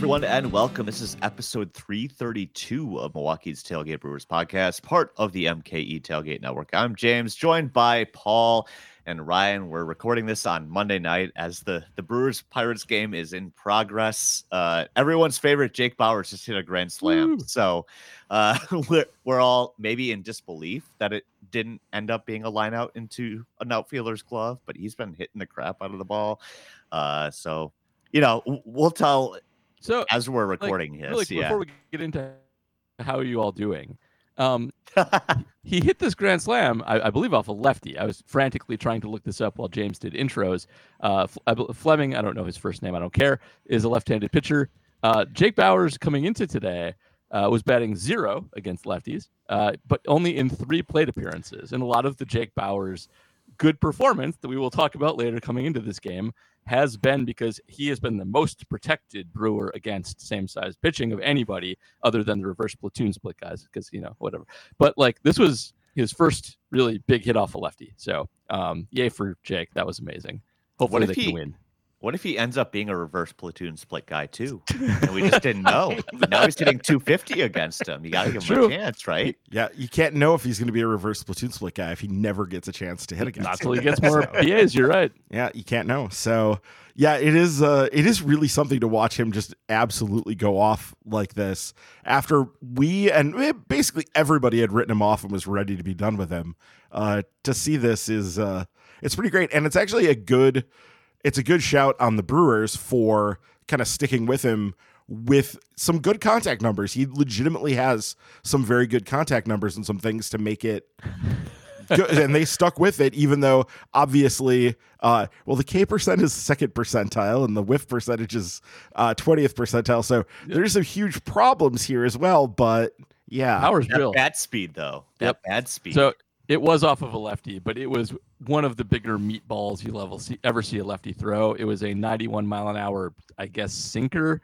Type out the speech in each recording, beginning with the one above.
everyone, and welcome. This is episode 332 of Milwaukee's Tailgate Brewers podcast, part of the MKE Tailgate Network. I'm James, joined by Paul and Ryan. We're recording this on Monday night as the Brewers-Pirates game is in progress. Everyone's favorite Jake Bauers just hit a grand slam. So we're all maybe in disbelief that it didn't end up being a line out into an outfielder's glove, but he's been hitting the crap out of the ball. So we'll tell as we're recording this. Before we get into how are you all doing, he hit this grand slam, I believe, off a lefty. I was frantically trying to look this up while James did intros. Fleming, I don't know his first name, I don't care, is a left-handed pitcher. Jake Bauers coming into today was batting 0 against lefties, but only in 3 plate appearances. And a lot of the Jake Bauers good performance that we will talk about later coming into this game has been because he has been the most protected Brewer against same-sized pitching of anybody other than the reverse platoon split guys, because, whatever. But, this was his first really big hit off a lefty. So, yay for Jake. That was amazing. Hopefully they can win. What if he ends up being a reverse platoon split guy, too? And we just didn't know. Now he's hitting 250 against him. You got to give him a chance, right? Yeah, you can't know if he's going to be a reverse platoon split guy if he never gets a chance to hit against him. Not till he gets more PAs, you're right. Yeah, you can't know. So, yeah, it is really something to watch him just absolutely go off like this after basically everybody had written him off and was ready to be done with him. To see this is it's pretty great. And it's actually a good shout on the Brewers for kind of sticking with him with some good contact numbers. He legitimately has some very good contact numbers and some things to make it good. And they stuck with it, even though obviously, the K percent is 2nd percentile and the whiff percentage is 20th percentile. So there's some huge problems here as well. But yeah, Power's real. Bat speed, though. Bad speed. So it was off of a lefty, but it was one of the bigger meatballs you'll ever see a lefty throw. It was a 91 mile an hour, I guess, sinker,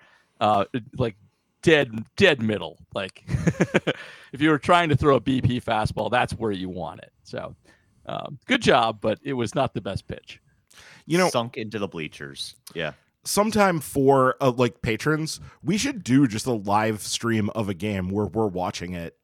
dead middle. Like if you were trying to throw a BP fastball, that's where you want it. So good job, but it was not the best pitch. Sunk into the bleachers. Yeah. Sometime for patrons, we should do just a live stream of a game where we're watching it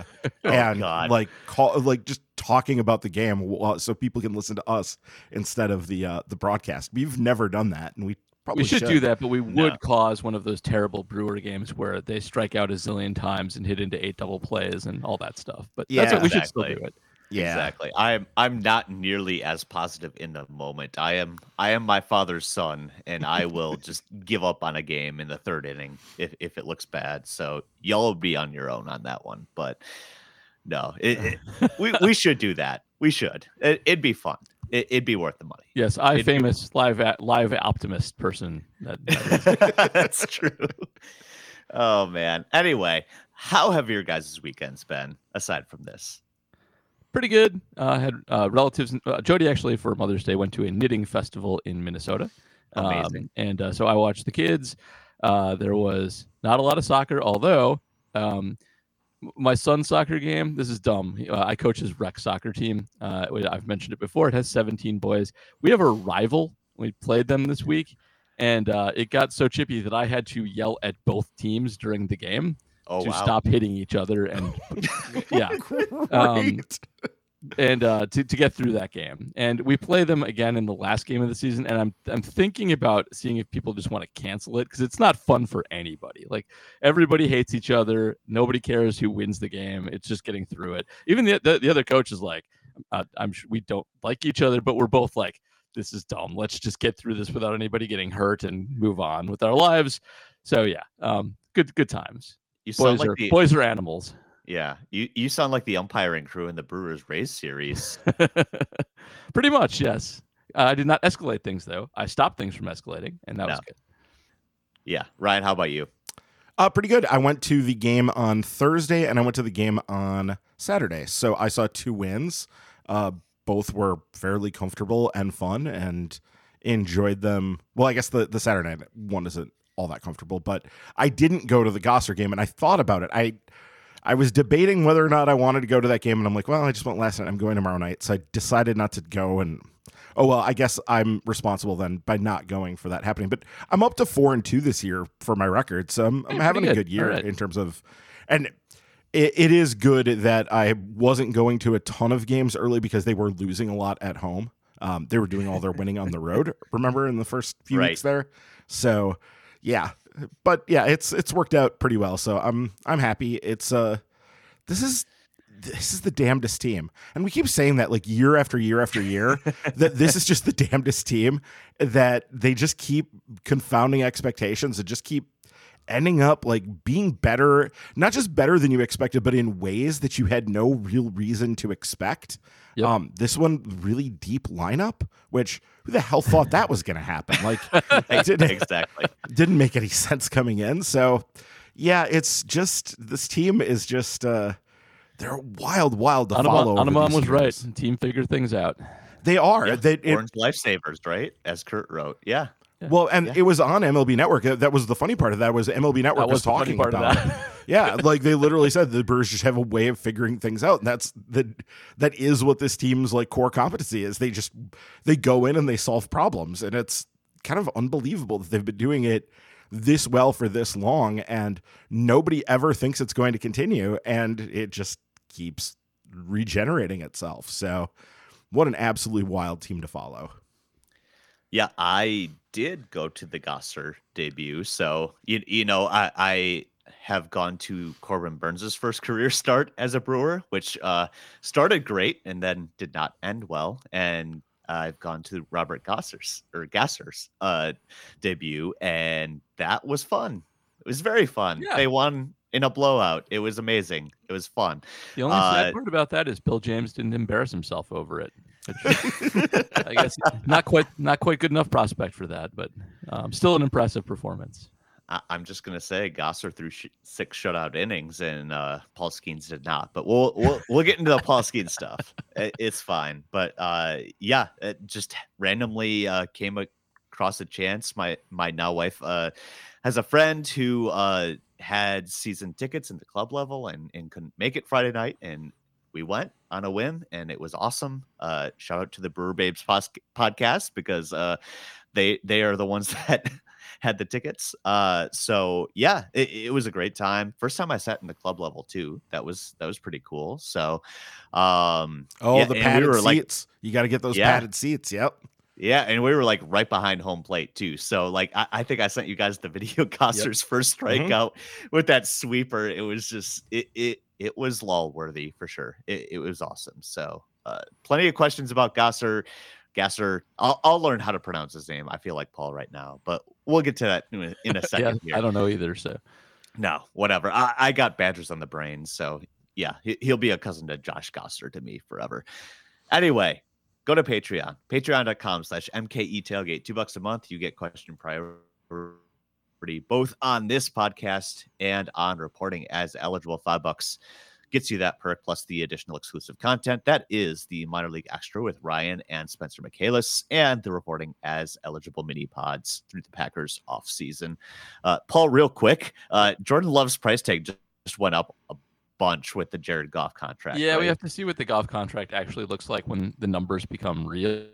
just talking about the game so people can listen to us instead of the broadcast. We've never done that, and we should do that, but we would cause one of those terrible Brewer games where they strike out a zillion times and hit into 8 double plays and all that stuff. But that's what we should still do it. Yeah, exactly. I'm not nearly as positive in the moment. I am my father's son, and I will just give up on a game in the 3rd inning if it looks bad. So y'all will be on your own on that one. But no, we should do that. We should. It'd be fun. It'd be worth the money. Yes, famous live optimist person. That's true. Oh man. Anyway, how have your guys' weekends been aside from this? Pretty good. Had relatives. Jody actually for Mother's Day went to a knitting festival in Minnesota. Amazing. So I watched the kids. There was not a lot of soccer, although my son's soccer game. This is dumb. I coach his rec soccer team. I've mentioned it before. It has 17 boys. We have a rival. We played them this week, and it got so chippy that I had to yell at both teams during the game. Stop hitting each other and to get through that game. And we play them again in the last game of the season, and I'm thinking about seeing if people just want to cancel it, because it's not fun for anybody. Like, everybody hates each other, nobody cares who wins the game. It's just getting through it. Even the other coach is like, I'm sure we don't like each other, but we're both like, this is dumb, let's just get through this without anybody getting hurt and move on with our lives. So good times. Boys are animals. Yeah, you sound like the umpiring crew in the Brewers Rays series. Pretty much, yes. I did not escalate things, though. I stopped things from escalating, and that was good. Yeah. Ryan, how about you? Pretty good. I went to the game on Thursday, and I went to the game on Saturday. So I saw 2 wins. Both were fairly comfortable and fun, and enjoyed them. Well, I guess the Saturday night one isn't all that comfortable, but I didn't go to the Gosser game, and I thought about it. I was debating whether or not I wanted to go to that game, and I'm like, well, I just went last night. I'm going tomorrow night. So I decided not to go, and Oh, well, I guess I'm responsible then by not going for that happening. But I'm up to 4-2 this year for my record. So I'm Hey, having pretty a good. good year All right. in terms of, and it is good that I wasn't going to a ton of games early because they were losing a lot at home. They were doing all their winning on the road, remember, in the first few Right. weeks there. So yeah, but yeah, it's worked out pretty well. So I'm happy. This is the damnedest team. And we keep saying that like year after year after year, that this is just the damnedest team, that they just keep confounding expectations and just keep ending up like being better, not just better than you expected, but in ways that you had no real reason to expect. Yep. This one really deep lineup, which who the hell thought that was going to happen? Like Exactly. didn't make any sense coming in. So yeah, it's just, this team is just, they're wild to follow. over Anumam these was right. years. The team figured things out. They are. Yeah. Orange lifesavers, right? As Kurt wrote. Yeah. Well, and Yeah. it was on MLB Network. That was the funny part of that, was MLB Network was the funny talking part about of it. that. Yeah, like they literally said the Brewers just have a way of figuring things out, and that is what this team's like core competency is. They go in and they solve problems, and it's kind of unbelievable that they've been doing it this well for this long, and nobody ever thinks it's going to continue, and it just keeps regenerating itself. So, what an absolutely wild team to follow. Yeah, I did go to the Gosser debut. So, I have gone to Corbin Burns' first career start as a Brewer, which started great and then did not end well. And I've gone to Robert Gasser's debut, and that was fun. It was very fun. Yeah. They won in a blowout. It was amazing. It was fun. The only sad part about that is Bill James didn't embarrass himself over it. I guess not quite good enough prospect for that, but still an impressive performance. I'm just gonna say Gosser threw 6 shutout innings, and Paul Skeens did not. But we'll get into the Paul Skeens stuff. It's fine. But yeah, it just randomly came across a chance. My now wife has a friend who had season tickets in the club level and couldn't make it Friday night, and we went on a whim, and it was awesome. Shout out to the Brewer Babes podcast, because they are the ones that had the tickets. So yeah, it was a great time. First time I sat in the club level too. That was pretty cool. So the padded seats. You got to get those padded seats. Yep. Yeah, and we were like right behind home plate too. So like I think I sent you guys the video Gosser's first strikeout with that sweeper. It was just it was lull worthy for sure. It was awesome. So plenty of questions about Gasser. I'll learn how to pronounce his name. I feel like Paul right now, but we'll get to that in a second. Yeah, I don't know either. So no, whatever. I got Badgers on the brain, so yeah, he'll be a cousin to Josh Gosser to me forever. Anyway, go to Patreon, patreon.com/MKE tailgate. $2 a month. You get question priority both on this podcast and on reporting as eligible. $5 gets you that perk plus the additional exclusive content. That is the Minor League Extra with Ryan and Spencer Michaelis, and the reporting as eligible mini pods through the Packers off season. Paul, real quick, Jordan Love's price tag just went up a bunch with the Jared Goff contract. Yeah, right? we have to see what the Goff contract actually looks like when the numbers become real.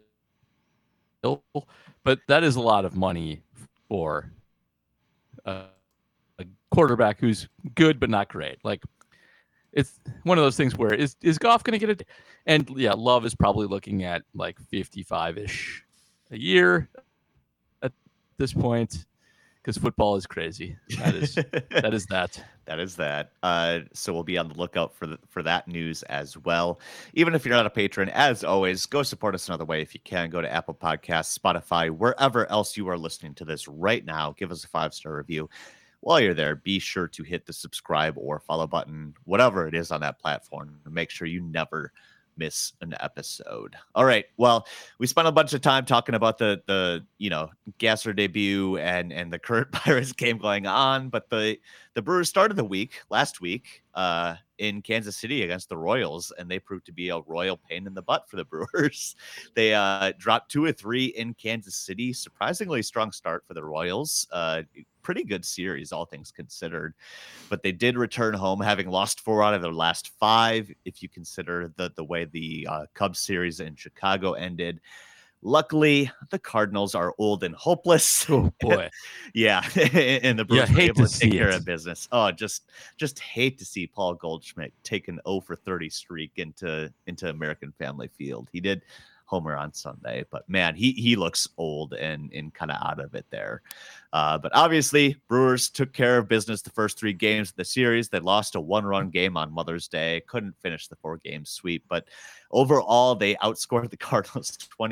But that is a lot of money for a quarterback who's good but not great. Like, it's one of those things where is Goff going to get it? And yeah, Love is probably looking at like 55-ish a year at this point, because football is crazy. That is that. That is that. So we'll be on the lookout for that news as well. Even if you're not a patron, as always, go support us another way if you can. Go to Apple Podcasts, Spotify, wherever else you are listening to this right now. Give us a 5-star review. While you're there, be sure to hit the subscribe or follow button, whatever it is on that platform, to make sure you never miss an episode. All right. Well, we spent a bunch of time talking about the Gasser debut and the current Pirates game going on, but the Brewers started the week last week in Kansas City against the Royals, and they proved to be a royal pain in the butt for the Brewers. They dropped 2 of 3 in Kansas City. Surprisingly strong start for the Royals. Pretty good series, all things considered, but they did return home, having lost 4 out of their last 5. If you consider the way the Cubs series in Chicago ended, Luckily, the Cardinals are old and hopeless. Oh boy. Yeah, and the Brewers were hate able to to take see care it. of business. Oh, just hate to see Paul Goldschmidt take an 0 for 30 streak into American Family Field. He did homer on Sunday, but man, he looks old and kind of out of it there. But obviously, Brewers took care of business the first 3 games of the series. They lost a 1-run game on Mother's Day, couldn't finish the 4-game sweep, but overall, they outscored the Cardinals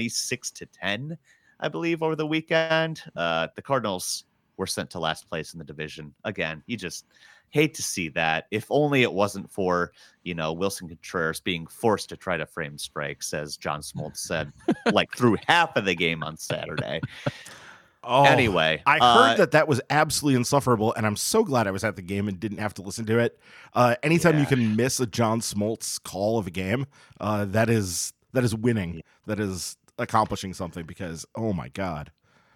26-10, I believe, over the weekend. The Cardinals were sent to last place in the division. Again, you just hate to see that. If only it wasn't for, Wilson Contreras being forced to try to frame strikes, as John Smoltz said, like through half of the game on Saturday. Oh, Anyway, I heard that was absolutely insufferable, and I'm so glad I was at the game and didn't have to listen to it. Anytime you can miss a John Smoltz call of a game, that is winning. That is accomplishing something, because, oh my God.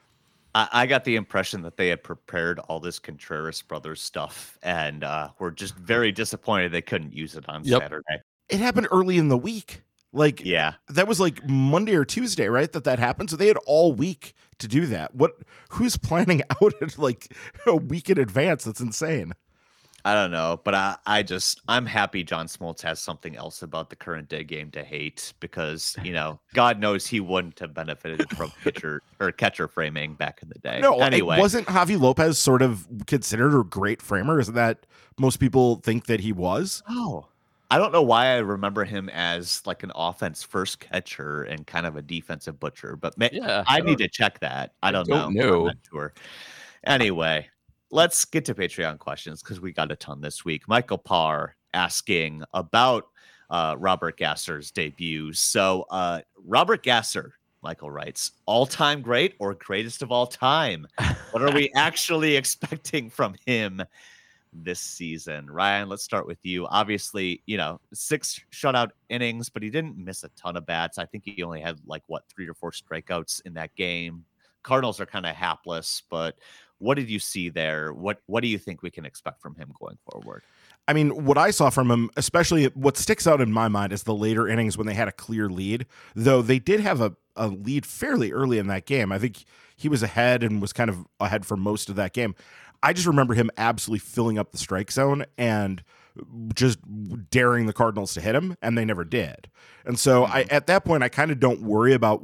I got the impression that they had prepared all this Contreras brothers stuff and were just very disappointed they couldn't use it on Saturday. It happened early in the week. Like, yeah, that was like Monday or Tuesday, right? That happened. So they had all week to do that. Who's planning out at like a week in advance? That's insane. I don't know, but I'm happy John Smoltz has something else about the current day game to hate, because, God knows he wouldn't have benefited from pitcher or catcher framing back in the day. No, anyway, wasn't Javi Lopez sort of considered a great framer? Isn't that most people think that he was? Oh, I don't know why I remember him as like an offense first catcher and kind of a defensive butcher, but I need to check that. I don't know. I'm not sure. Anyway, let's get to Patreon questions, because we got a ton this week. Michael Parr asking about Robert Gasser's debut. So Robert Gasser, Michael writes, all-time great or greatest of all time? What are we actually expecting from him this season? Ryan, let's start with you. Obviously, 6 shutout innings, but he didn't miss a ton of bats. I think he only had 3 or 4 strikeouts in that game. Cardinals are kind of hapless, but what did you see there? What do you think we can expect from him going forward? I mean, what I saw from him, especially what sticks out in my mind, is the later innings when they had a clear lead, though they did have a lead fairly early in that game. I think he was ahead and was kind of ahead for most of that game. I just remember him absolutely filling up the strike zone and just daring the Cardinals to hit him, and they never did. And so at that point, I kind of don't worry about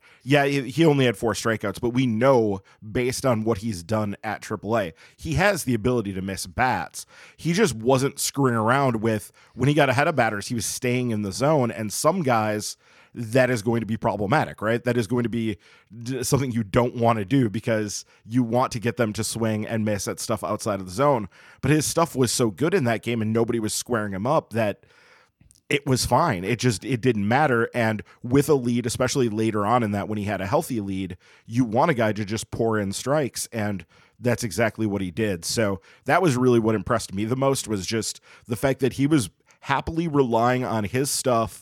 he only had 4 strikeouts, but we know based on what he's done at AAA, he has the ability to miss bats. He just wasn't screwing around with, when he got ahead of batters, he was staying in the zone, and some guys, that is going to be problematic, right? That is going to be something you don't want to do, because you want to get them to swing and miss at stuff outside of the zone. But his stuff was so good in that game and nobody was squaring him up that it was fine. It didn't matter. And with a lead, especially later on in that, when he had a healthy lead, you want a guy to just pour in strikes, and that's exactly what he did. So that was really what impressed me the most, was just the fact that he was happily relying on his stuff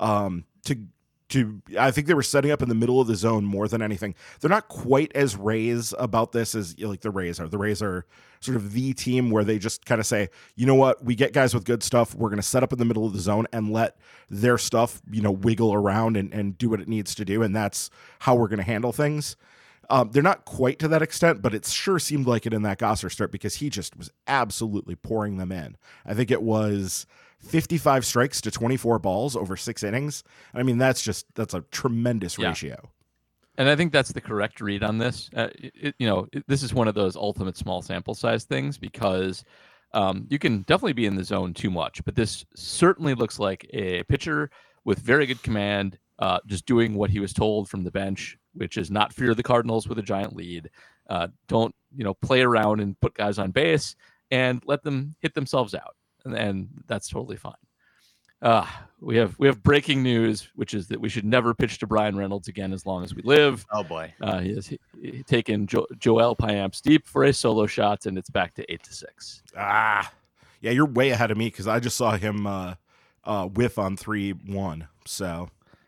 to I think they were setting up in the middle of the zone more than anything. They're not quite as Rays about this as like the Rays are. The Rays are sort of the team where they just kind of say, you know what, we get guys with good stuff. We're going to set up in the middle of the zone and let their stuff, wiggle around and do what it needs to do. And that's how we're going to handle things. They're not quite to that extent, but it sure seemed like it in that Gasser start, because he just was absolutely pouring them in. I think it was 55 strikes to 24 balls over 6 innings. I mean, that's a tremendous ratio. And I think that's the correct read on this. This is one of those ultimate small sample size things, because you can definitely be in the zone too much, but this certainly looks like a pitcher with very good command, just doing what he was told from the bench, which is not fear the Cardinals with a giant lead. Don't, play around and put guys on base and let them hit themselves out. And that's totally fine. We have breaking news, which is that we should never pitch to Brian Reynolds again as long as we live. Oh boy, he has taken Joel Payamps deep for a solo shot, and it's back to 8-6. Yeah, you're way ahead of me, because I just saw him whiff on 3-1. So,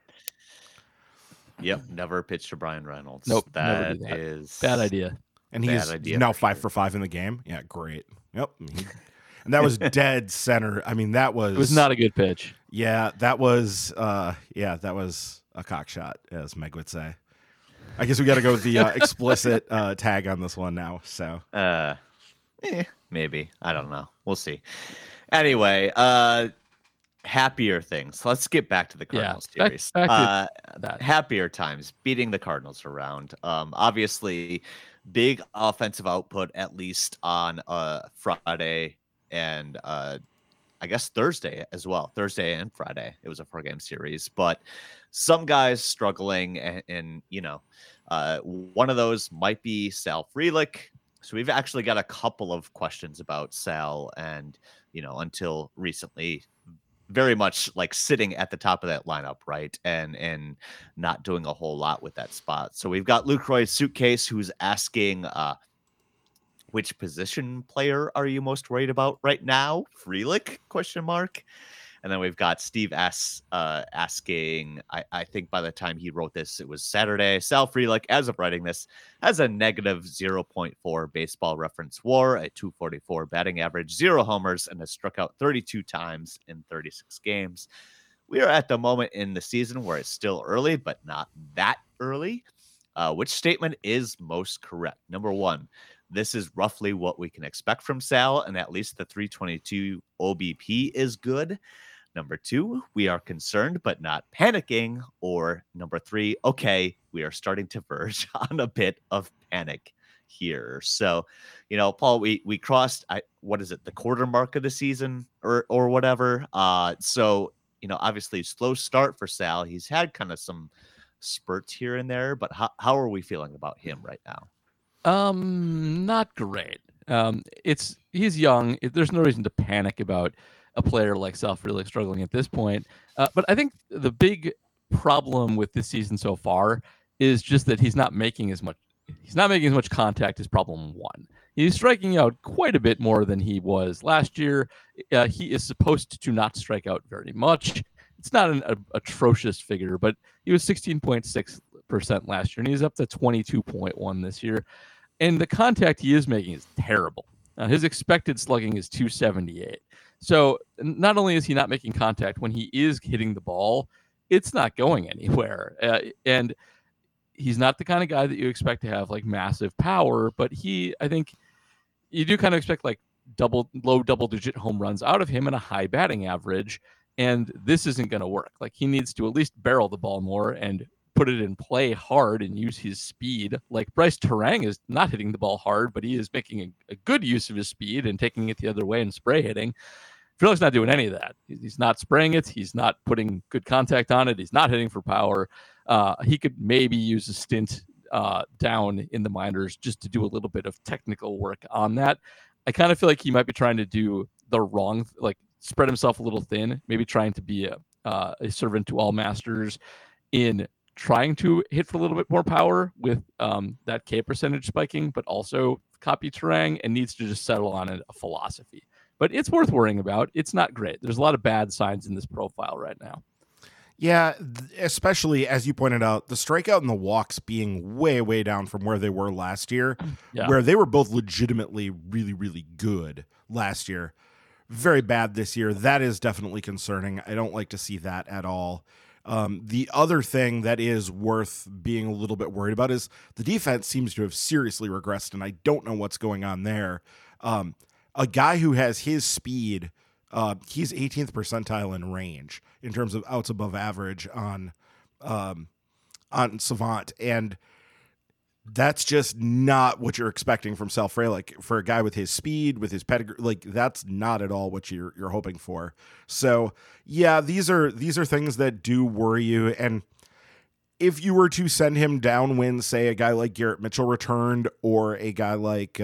yep, never pitch to Brian Reynolds. Nope, that is bad idea. And he's now 5 for 5 in the game. Yeah, great. Yep. And that was dead center. I mean, that was... It was not a good pitch. Yeah, that was a cock shot, as Meg would say. I guess we got to go with the explicit tag on this one now. So, maybe. I don't know. We'll see. Anyway, happier things. Let's get back to the Cardinals series. Back to that. Happier times, beating the Cardinals around. Obviously, big offensive output, at least on Friday and I guess Thursday as well. Thursday and Friday. It was a 4-game series, but some guys struggling, and one of those might be Sal Frelick. So we've actually got a couple of questions about Sal, and until recently, very much like sitting at the top of that lineup, right? And not doing a whole lot with that spot. So we've got Luke Roy Suitcase, who's asking, which position player are you most worried about right now? Frelick? ? And then we've got Steve S. Asking, I think by the time he wrote this, it was Saturday. Sal Frelick, as of writing this, has a negative 0.4 baseball reference WAR, a 244 batting average, 0 homers, and has struck out 32 times in 36 games. We are at the moment in the season where it's still early, but not that early. Which statement is most correct? Number one, this is roughly what we can expect from Sal, and at least the 322 OBP is good. Number two, we are concerned but not panicking. Or number three, okay, we are starting to verge on a bit of panic here. So, Paul, we crossed, the quarter mark of the season or whatever. So, obviously slow start for Sal. He's had kind of some spurts here and there, but how are we feeling about him right now? Not great. He's young. There's no reason to panic about a player like Sal Frelick struggling at this point. But I think the big problem with this season so far is just that he's not making as much contact is problem one. He's striking out quite a bit more than he was last year. He is supposed to not strike out very much. It's not an atrocious figure, but he was 16.6% last year, and he's up to 22.1 this year. And the contact he is making is terrible. His expected slugging is 278. So not only is he not making contact, when he is hitting the ball, it's not going anywhere. And he's not the kind of guy that you expect to have like massive power, but I think you do kind of expect like low double-digit home runs out of him and a high batting average. And this isn't going to work. Like, he needs to at least barrel the ball more and put it in play hard and use his speed. Like, Bryce Terang is not hitting the ball hard, but he is making a good use of his speed and taking it the other way and spray hitting. Frelick's not doing any of that. He's not spraying it. He's not putting good contact on it. He's not hitting for power. He could maybe use a stint down in the minors just to do a little bit of technical work on that. I kind of feel like he might be trying to do the wrong, like, spread himself a little thin, maybe trying to be a servant to all masters in trying to hit for a little bit more power with that K percentage spiking, but also copy Terang, and needs to just settle on a philosophy. But it's worth worrying about. It's not great. There's a lot of bad signs in this profile right now. Yeah, especially as you pointed out, the strikeout and the walks being way, way down from where they were last year, where they were both legitimately really, really good last year. Very bad this year. That is definitely concerning. I don't like to see that at all. The other thing that is worth being a little bit worried about is the defense seems to have seriously regressed, and I don't know what's going on there. A guy who has his speed, he's 18th percentile in range in terms of outs above average on Savant, and that's just not what you're expecting from Sal Frelick for a guy with his speed, with his pedigree. Like, that's not at all what you're hoping for. So yeah, these are things that do worry you. And if you were to send him down when, say, a guy like Garrett Mitchell returned, or a guy like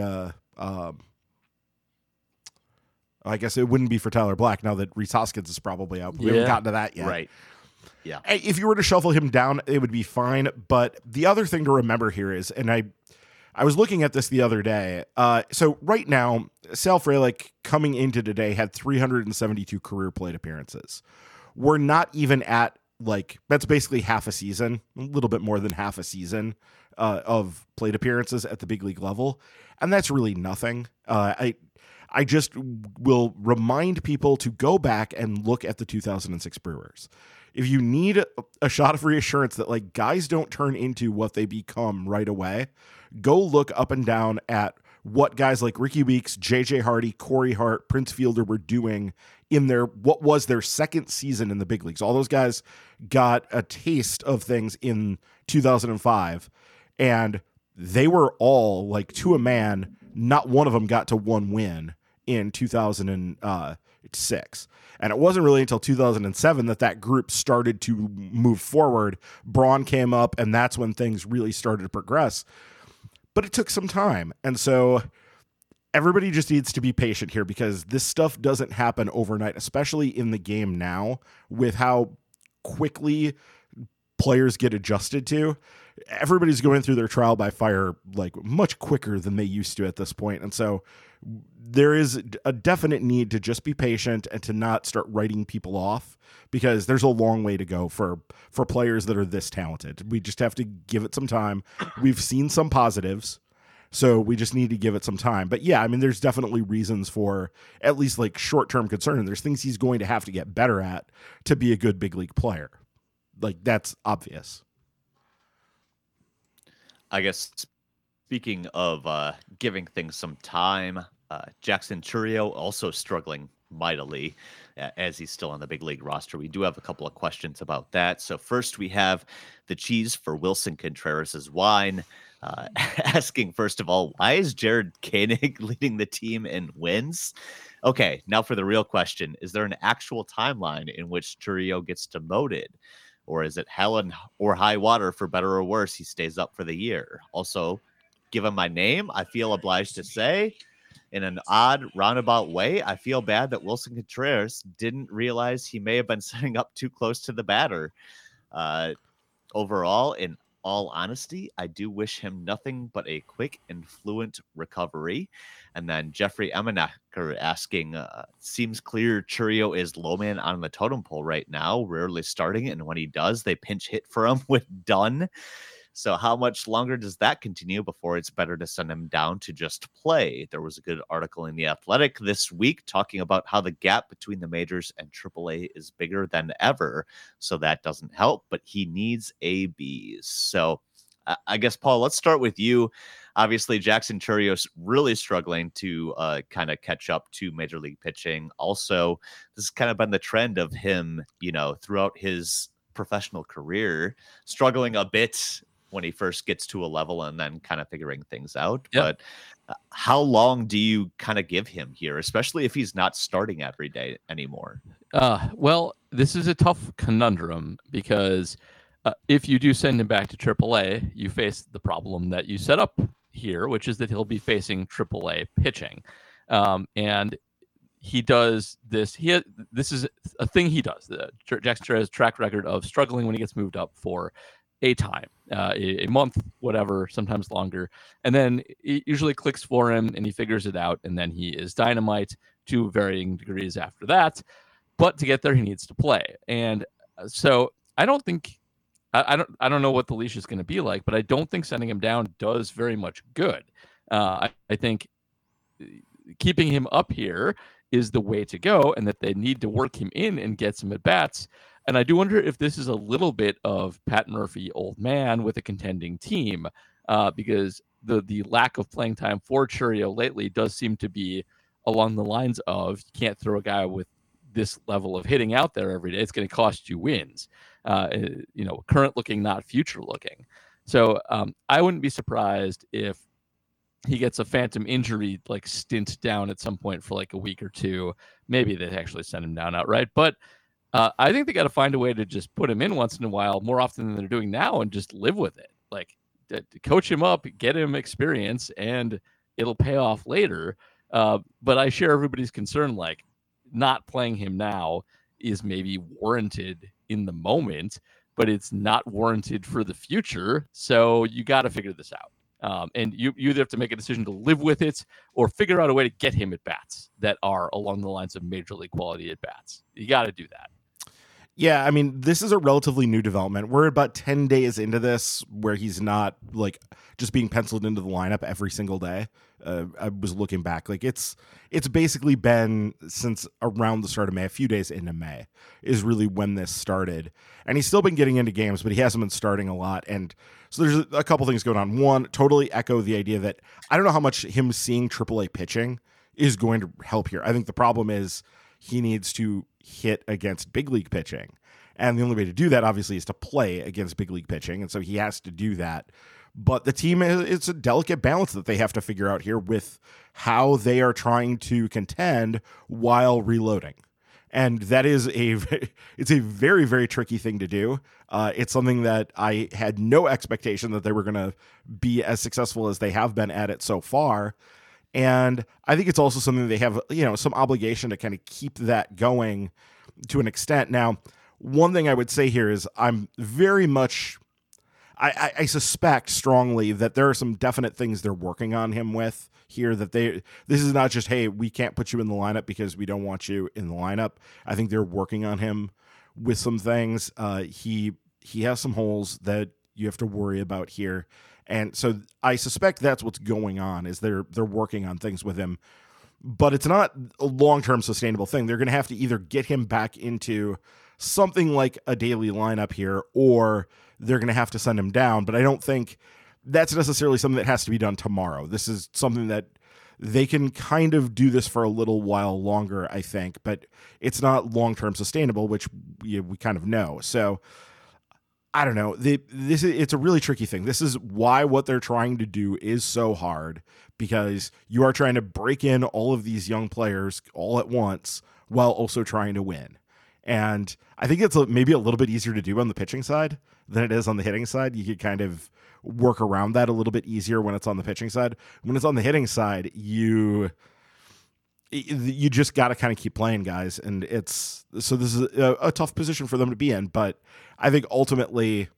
I guess it wouldn't be for Tyler Black now that Rhys Hoskins is probably out. We haven't gotten to that yet. Right. Yeah. If you were to shuffle him down, it would be fine. But the other thing to remember here is, and I was looking at this the other day. So right now, Sal Frelick coming into today had 372 career plate appearances. We're not even at, like, that's basically half a season, a little bit more than half a season of plate appearances at the big league level. And that's really nothing. I just will remind people to go back and look at the 2006 Brewers. If you need a shot of reassurance that like guys don't turn into what they become right away, go look up and down at what guys like Ricky Weeks, JJ Hardy, Corey Hart, Prince Fielder were doing in what was their second season in the big leagues. All those guys got a taste of things in 2005, and they were all like to a man. Not one of them got to one win in 2006. And it wasn't really until 2007 that group started to move forward. Braun came up, and that's when things really started to progress. But it took some time. And so everybody just needs to be patient here, because this stuff doesn't happen overnight, especially in the game now with how quickly players get adjusted to. Everybody's going through their trial by fire like much quicker than they used to at this point. And so there is a definite need to just be patient and to not start writing people off, because there's a long way to go for players that are this talented. We just have to give it some time. We've seen some positives, so we just need to give it some time. But yeah, I mean, there's definitely reasons for at least like short-term concern. There's things he's going to have to get better at to be a good big league player. Like, that's obvious. I guess speaking of giving things some time, Jackson Chourio also struggling mightily as he's still on the big league roster. We do have a couple of questions about that. So first we have the cheese for Wilson Contreras' wine, asking, first of all, why is Jared Koenig leading the team in wins? Okay, now for the real question. Is there an actual timeline in which Chourio gets demoted? Or is it hell or high water, for better or worse, he stays up for the year? Also, given my name, I feel obliged to say, in an odd roundabout way, I feel bad that Wilson Contreras didn't realize he may have been setting up too close to the batter. Overall, in all honesty, I do wish him nothing but a quick and fluent recovery. And then Jeffrey Emenacker asking, seems clear Chourio is low man on the totem pole right now, rarely starting, and when he does, they pinch hit for him with Dunn. So how much longer does that continue before it's better to send him down to just play? There was a good article in The Athletic this week talking about how the gap between the majors and AAA is bigger than ever. So that doesn't help, but he needs ABs. So I guess, Paul, let's start with you. Obviously, Jackson Chourio's really struggling to kind of catch up to major league pitching. Also, this has kind of been the trend of him, throughout his professional career, struggling a bit when he first gets to a level and then kind of figuring things out. Yep. But how long do you kind of give him here, especially if he's not starting every day anymore? Well, this is a tough conundrum, because if you do send him back to AAA, you face the problem that you set up here, which is that he'll be facing AAA pitching. And he does this. This is a thing he does. Jackson Chourio track record of struggling when he gets moved up for a time, a month, whatever, sometimes longer. And then it usually clicks for him and he figures it out. And then he is dynamite to varying degrees after that. But to get there, he needs to play. And so I don't think, I don't know what the leash is going to be like, but I don't think sending him down does very much good. I think keeping him up here is the way to go, and that they need to work him in and get some at-bats. And I do wonder if this is a little bit of Pat Murphy, old man with a contending team, because the lack of playing time for Chourio lately does seem to be along the lines of, you can't throw a guy with this level of hitting out there every day. It's going to cost you wins. Current looking, not future looking. So I wouldn't be surprised if he gets a phantom injury like stint down at some point for like a week or two. Maybe they actually send him down outright. But I think they got to find a way to just put him in once in a while, more often than they're doing now, and just live with it. Like, to coach him up, get him experience, and it'll pay off later. But I share everybody's concern, like, not playing him now is maybe warranted in the moment, but it's not warranted for the future. So you got to figure this out. And you either have to make a decision to live with it or figure out a way to get him at bats that are along the lines of major league quality at bats. You got to do that. Yeah, I mean, this is a relatively new development. We're about 10 days into this where he's not like just being penciled into the lineup every single day. I was looking back. Like it's basically been since around the start of May, a few days into May is really when this started. And he's still been getting into games, but he hasn't been starting a lot. And so there's a couple things going on. One, totally echo the idea that I don't know how much him seeing AAA pitching is going to help here. I think the problem is he needs to hit against big league pitching. And the only way to do that, obviously, is to play against big league pitching. And so he has to do that. But the team, it's a delicate balance that they have to figure out here with how they are trying to contend while reloading. And that is it's a very, very tricky thing to do. It's something that I had no expectation that they were going to be as successful as they have been at it so far. And I think it's also something they have, some obligation to kind of keep that going to an extent. Now, one thing I would say here is I'm very much, I suspect strongly that there are some definite things they're working on him with here, that this is not just, hey, we can't put you in the lineup because we don't want you in the lineup. I think they're working on him with some things. He has some holes that you have to worry about here. And so I suspect that's what's going on, is they're working on things with him, but it's not a long-term sustainable thing. They're going to have to either get him back into something like a daily lineup here, or they're going to have to send him down. But I don't think that's necessarily something that has to be done tomorrow. This is something that they can kind of do this for a little while longer, I think, but it's not long-term sustainable, which we kind of know. So I don't know. It's a really tricky thing. This is why what they're trying to do is so hard, because you are trying to break in all of these young players all at once while also trying to win. And I think it's maybe a little bit easier to do on the pitching side than it is on the hitting side. You could kind of work around that a little bit easier when it's on the pitching side. When it's on the hitting side, you just got to kind of keep playing, guys. And this is a tough position for them to be in, but I think ultimately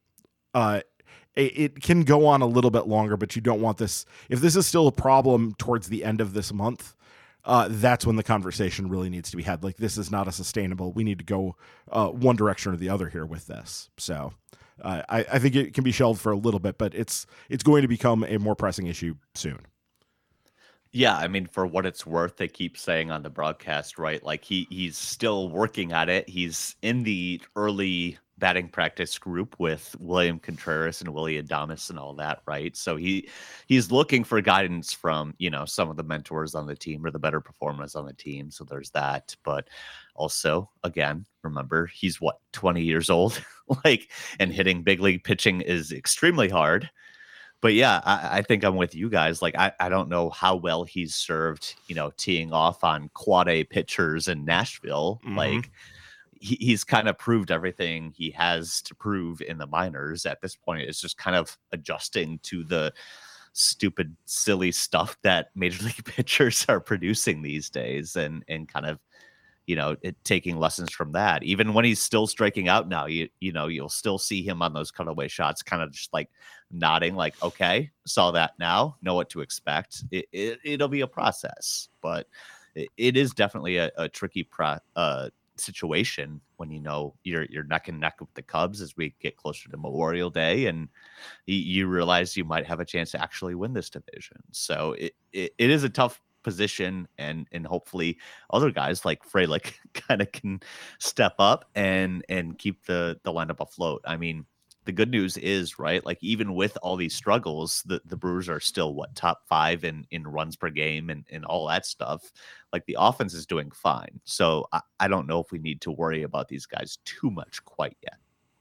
it can go on a little bit longer, but you don't want this. If this is still a problem towards the end of this month, that's when the conversation really needs to be had. Like, this is not a sustainable, we need to go one direction or the other here with this. So I think it can be shelved for a little bit, but it's going to become a more pressing issue soon. Yeah, I mean, for what it's worth, they keep saying on the broadcast, right? Like he's still working at it. He's in the early batting practice group with William Contreras and Willy Adames and all that, right? So he's looking for guidance from, some of the mentors on the team or the better performers on the team. So there's that. But also, again, remember, he's 20 years old, and hitting big league pitching is extremely hard. But yeah, I think I'm with you guys. Like, I don't know how well he's served, teeing off on quad A pitchers in Nashville. Mm-hmm. Like, he's kind of proved everything he has to prove in the minors at this point. It's just kind of adjusting to the stupid, silly stuff that major league pitchers are producing these days, and kind of, taking lessons from that. Even when he's still striking out now, you'll still see him on those cutaway shots, kind of just like nodding, like, okay, saw that now, know what to expect. It'll be a process, but it is definitely a tricky situation when you're neck and neck with the Cubs as we get closer to Memorial Day, and you realize you might have a chance to actually win this division. So it is a tough position, and hopefully other guys like Frelick kind of can step up and keep the lineup afloat. I mean, the good news is, right, like, even with all these struggles, the Brewers are still top 5 in runs per game and all that stuff. Like, the offense is doing fine. So I don't know if we need to worry about these guys too much quite yet.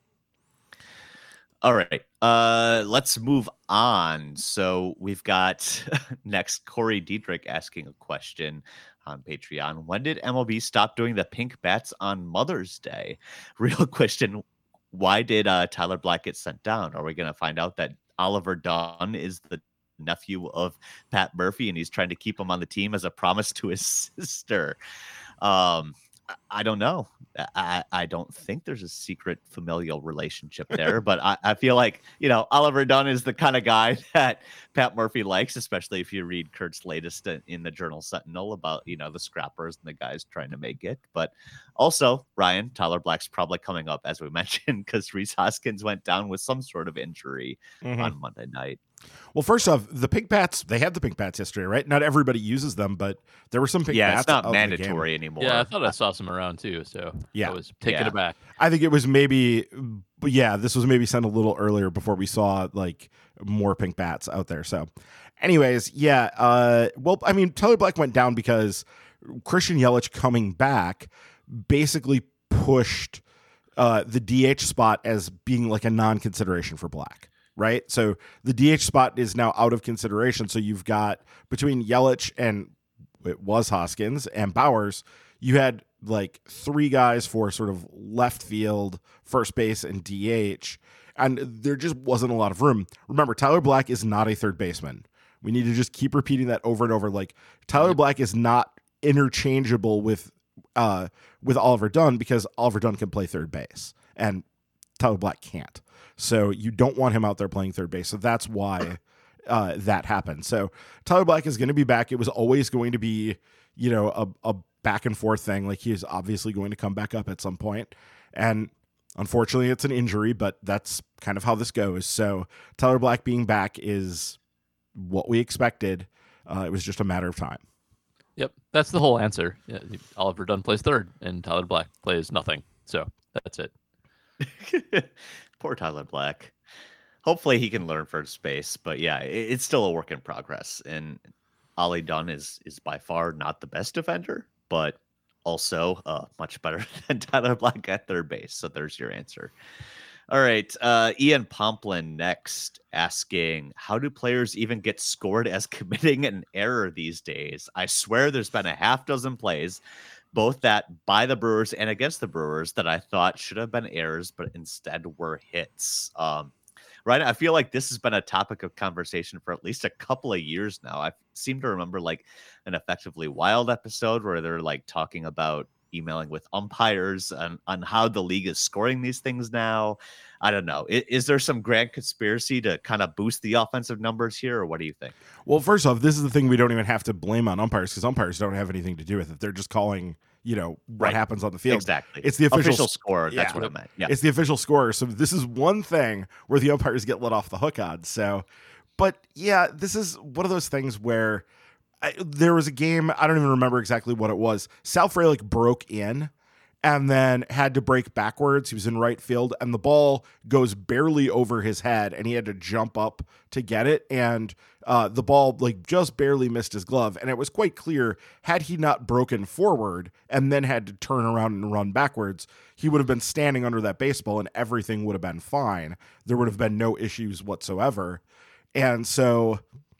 All right, let's move on. So we've got next Corey Diedrich asking a question on Patreon. When did MLB stop doing the pink bats on Mother's Day? Real question. Why did Tyler Black get sent down? Are we going to find out that Oliver Dunn is the nephew of Pat Murphy and he's trying to keep him on the team as a promise to his sister? I don't know. I don't think there's a secret familial relationship there, but I feel like, Oliver Dunn is the kind of guy that Pat Murphy likes, especially if you read Kurt's latest in the Journal Sentinel about, the scrappers and the guys trying to make it. But also, Ryan, Tyler Black's probably coming up, as we mentioned, because Rhys Hoskins went down with some sort of injury on Monday night. Well, first off, the pink bats, they had the pink bats yesterday, right? Not everybody uses them, but there were some pink bats. Yeah, it's not mandatory anymore. Yeah, I thought I saw some around too, so I was taken aback. I think it was maybe, this was maybe sent a little earlier before we saw like more pink bats out there. So anyways, Tyler Black went down because Christian Yelich coming back basically pushed the DH spot as being like a non-consideration for Black. Right. So the DH spot is now out of consideration. So you've got between Yelich and it was Hoskins and Bowers, you had like three guys for sort of left field, first base, and DH. And there just wasn't a lot of room. Remember, Tyler Black is not a third baseman. We need to just keep repeating that over and over. Like Tyler Black is not interchangeable with Oliver Dunn because Oliver Dunn can play third base and Tyler Black can't. So you don't want him out there playing third base. So that's why that happened. So Tyler Black is going to be back. It was always going to be, a back and forth thing. Like he is obviously going to come back up at some point. And unfortunately it's an injury, but that's kind of how this goes. So Tyler Black being back is what we expected. It was just a matter of time. Yep. That's the whole answer. Yeah, Oliver Dunn plays third and Tyler Black plays nothing. So that's it. Poor Tyler Black. Hopefully he can learn first base, but yeah, it's still a work in progress. And Ollie Dunn is by far not the best defender, but also much better than Tyler Black at third base. So there's your answer. All right, Ian Pomplin next, asking, how do players even get scored as committing an error these days? I swear there's been a half dozen plays, both that by the Brewers and against the Brewers, that I thought should have been errors, but instead were hits. Right. I feel like this has been a topic of conversation for at least a couple of years now. I seem to remember like an Effectively Wild episode where they're like talking about emailing with umpires on how the league is scoring these things now. I don't know. Is there some grand conspiracy to kind of boost the offensive numbers here, or what do you think? Well, first off, this is the thing we don't even have to blame on umpires because umpires don't have anything to do with it. They're just calling, what happens on the field. Exactly. It's the official score. That's what I meant. Yeah. It's the official score. So this is one thing where the umpires get let off the hook on. So, but yeah, this is one of those things where there was a game, I don't even remember exactly what it was. Sal Frelick broke in and then had to break backwards. He was in right field and the ball goes barely over his head and he had to jump up to get it. And the ball like just barely missed his glove. And it was quite clear, had he not broken forward and then had to turn around and run backwards, he would have been standing under that baseball and everything would have been fine. There would have been no issues whatsoever. And so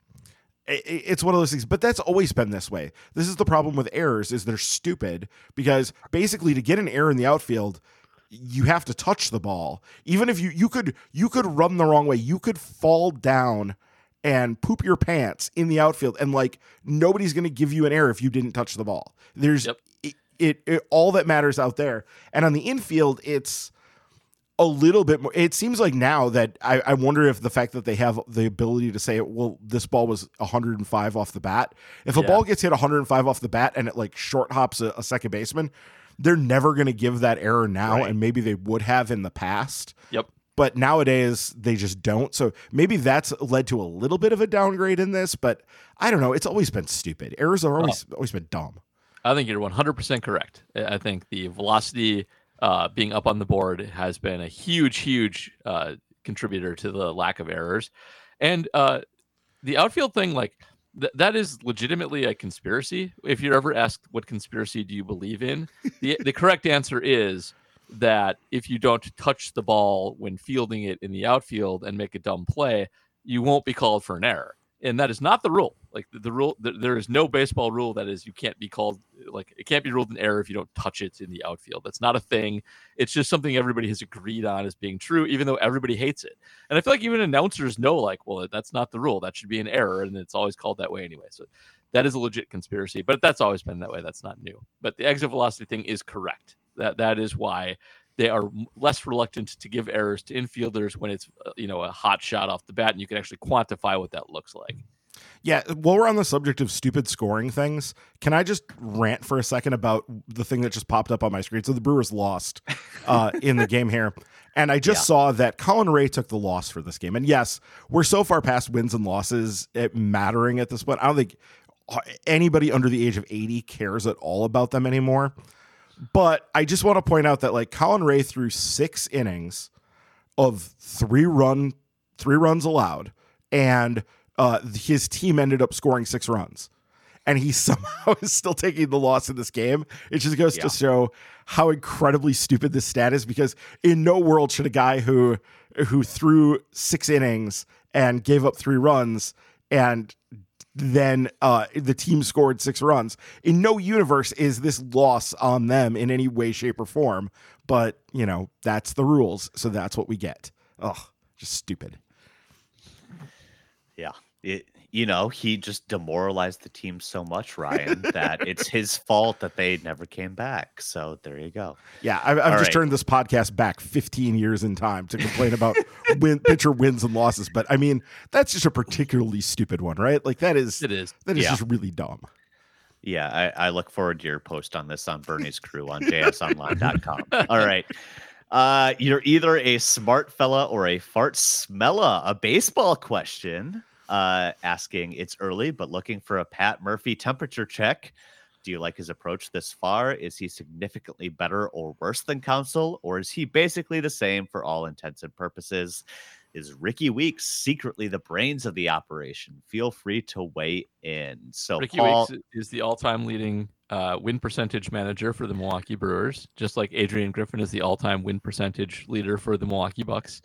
it's one of those things, but that's always been this way. This is the problem with errors, is they're stupid because basically to get an error in the outfield, you have to touch the ball. Even if you could run the wrong way, you could fall down and poop your pants in the outfield and like nobody's going to give you an error if you didn't touch the ball. There's it all that matters out there. And on the infield, it's a little bit more. It seems like now that I wonder if the fact that they have the ability to say, well, this ball was 105 off the bat. If a ball gets hit 105 off the bat and it like short hops a second baseman, they're never going to give that error now. Right. And maybe they would have in the past. Yep. But nowadays they just don't. So maybe that's led to a little bit of a downgrade in this, but I don't know. It's always been stupid. Errors are always been dumb. I think you're 100% correct. I think the velocity being up on the board has been a huge contributor to the lack of errors. And the outfield thing, like that is legitimately a conspiracy. If you're ever asked what conspiracy do you believe in, the correct answer is that if you don't touch the ball when fielding it in the outfield and make a dumb play, you won't be called for an error. And that is not the rule. Like the rule, there is no baseball rule that is you can't be called, like it can't be ruled an error if you don't touch it in the outfield. That's not a thing. It's just something everybody has agreed on as being true, even though everybody hates it. And I feel like even announcers know, like, well, that's not the rule. That should be an error, and it's always called that way anyway. So that is a legit conspiracy. But that's always been that way. That's not new. But the exit velocity thing is correct. That is why they are less reluctant to give errors to infielders when it's a hot shot off the bat, and you can actually quantify what that looks like. Yeah, while we're on the subject of stupid scoring things, can I just rant for a second about the thing that just popped up on my screen? So the Brewers lost in the game here, and I just saw that Colin Ray took the loss for this game. And yes, we're so far past wins and losses mattering at this point. I don't think anybody under the age of 80 cares at all about them anymore. But I just want to point out that like Colin Ray threw 6 innings of 3 runs allowed, and his team ended up scoring 6 runs, and he somehow is still taking the loss in this game. It just goes to show how incredibly stupid this stat is, because in no world should a guy who threw 6 innings and gave up 3 runs and then the team scored 6 runs. In no universe is this loss on them in any way, shape, or form. But, that's the rules. So that's what we get. Ugh, just stupid. Yeah. He just demoralized the team so much, Ryan, that it's his fault that they never came back. So there you go. Yeah, I've just turned this podcast back 15 years in time to complain about pitcher wins and losses. But I mean, that's just a particularly stupid one, right? Like that is just really dumb. Yeah, I look forward to your post on this on Bernie's crew on jsonline.com. All right. You're either a smart fella or a fart smella. A baseball question asking, it's early, but looking for a Pat Murphy temperature check. Do you like his approach this far? Is he significantly better or worse than Counsell, or is he basically the same for all intents and purposes? Is Ricky Weeks secretly the brains of the operation? Feel free to weigh in. So Ricky Paul Weeks is the all-time leading win percentage manager for the Milwaukee Brewers, just like Adrian Griffin is the all-time win percentage leader for the Milwaukee Bucks.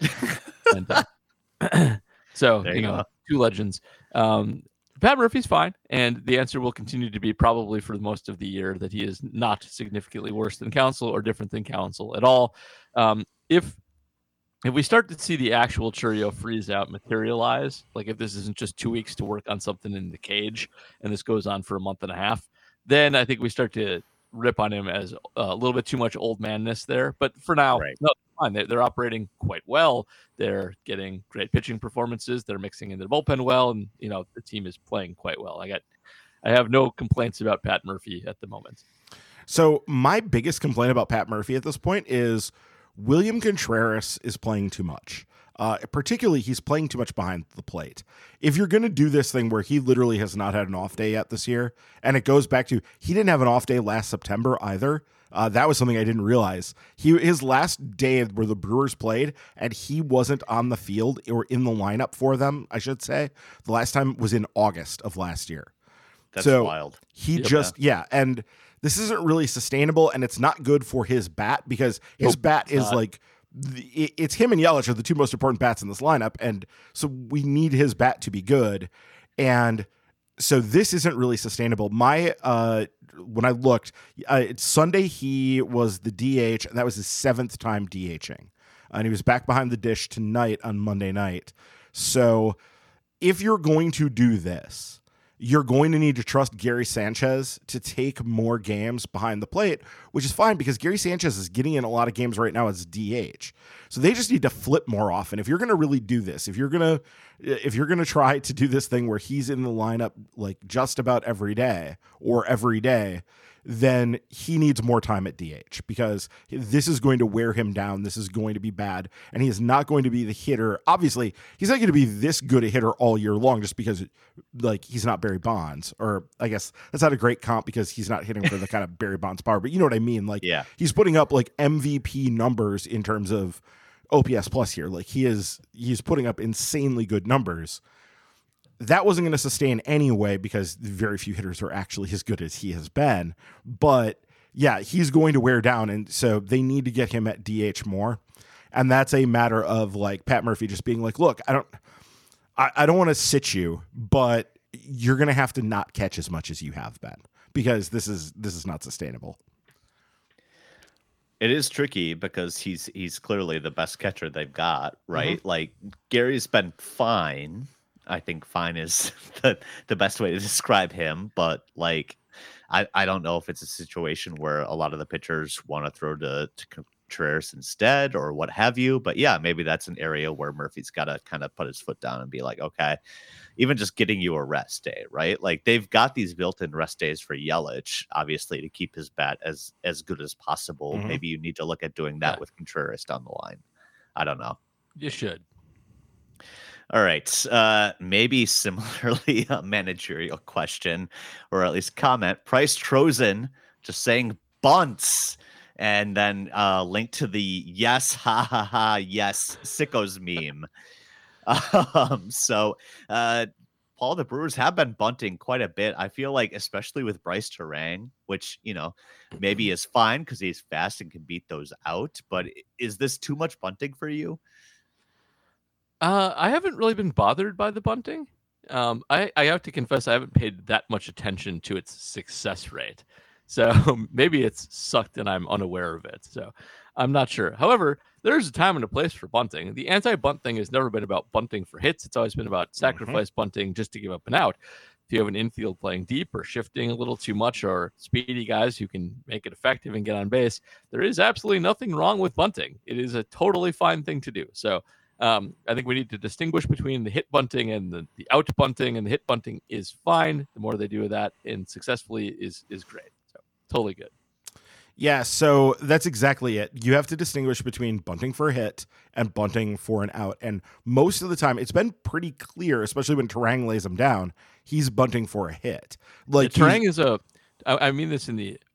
And, so, two legends. Pat Murphy's fine, and the answer will continue to be probably for most of the year that he is not significantly worse than Counsell or different than Counsell at all. If we start to see the actual Chourio freeze out materialize, like if this isn't just 2 weeks to work on something in the cage and this goes on for a month and a half, then I think we start to rip on him as a little bit too much old manness there. But for now, no, fine. They're operating quite well. They're getting great pitching performances. They're mixing into the bullpen well, and the team is playing quite well. I have no complaints about Pat Murphy at the moment. So my biggest complaint about Pat Murphy at this point is William Contreras is playing too much. Particularly, he's playing too much behind the plate. If you're going to do this thing where he literally has not had an off day yet this year, and it goes back to he didn't have an off day last September either. That was something I didn't realize. His last day where the Brewers played, and he wasn't on the field or in the lineup for them, I should say. The last time was in August of last year. That's wild. He and this isn't really sustainable, and it's not good for his bat, because his bat is like, it's him and Yelich are the 2 most important bats in this lineup, and so we need his bat to be good, and so this isn't really sustainable. When I looked, Sunday he was the DH, and that was his 7th time DHing, and he was back behind the dish tonight on Monday night. So if you're going to do this, you're going to need to trust Gary Sanchez to take more games behind the plate, which is fine because Gary Sanchez is getting in a lot of games right now as DH. So they just need to flip more often. If you're going to really do this, if you're going to try to do this thing where he's in the lineup like just about every day, then he needs more time at DH, because this is going to wear him down. This is going to be bad. And he is not going to be the hitter. Obviously, he's not going to be this good a hitter all year long just because like he's not Barry Bonds, or I guess that's not a great comp because he's not hitting for the kind of Barry Bonds power, but you know what I mean? Like he's putting up like MVP numbers in terms of OPS plus here. Like he's putting up insanely good numbers. That wasn't going to sustain anyway because very few hitters are actually as good as he has been. But yeah, he's going to wear down, and so they need to get him at DH more. And that's a matter of like Pat Murphy just being like, look, I don't want to sit you, but you're going to have to not catch as much as you have been, because this is not sustainable. It is tricky because he's clearly the best catcher they've got, right? Mm-hmm. Like Gary's been fine. I think fine is the best way to describe him. But like, I don't know if it's a situation where a lot of the pitchers want to throw to Contreras instead or what have you. But yeah, maybe that's an area where Murphy's got to kind of put his foot down and be like, okay, even just getting you a rest day, right? Like they've got these built-in rest days for Yelich, obviously, to keep his bat as good as possible. Mhm. Maybe you need to look at doing that Yeah. with Contreras down the line. I don't know. You should. All right. Maybe similarly a managerial question, or at least comment. Price Trozen just saying bunts, and then link to the yes, ha ha ha, yes, sickos meme. So, Paul, the Brewers have been bunting quite a bit. I feel like, especially with Bryce Terang, which, maybe is fine because he's fast and can beat those out. But is this too much bunting for you? I haven't really been bothered by the bunting. I have to confess I haven't paid that much attention to its success rate. So maybe it's sucked and I'm unaware of it. So I'm not sure. However, there's a time and a place for bunting. The anti-bunt thing has never been about bunting for hits. It's always been about sacrifice bunting just to give up an out. If you have an infield playing deep or shifting a little too much or speedy guys who can make it effective and get on base, there is absolutely nothing wrong with bunting. It is a totally fine thing to do. So I think we need to distinguish between the hit bunting and the out bunting, and the hit bunting is fine. The more they do that and successfully is great. So totally good. Yeah, so that's exactly it. You have to distinguish between bunting for a hit and bunting for an out. And most of the time, it's been pretty clear, especially when Terang lays him down, he's bunting for a hit. Like Yeah, Terang is I mean this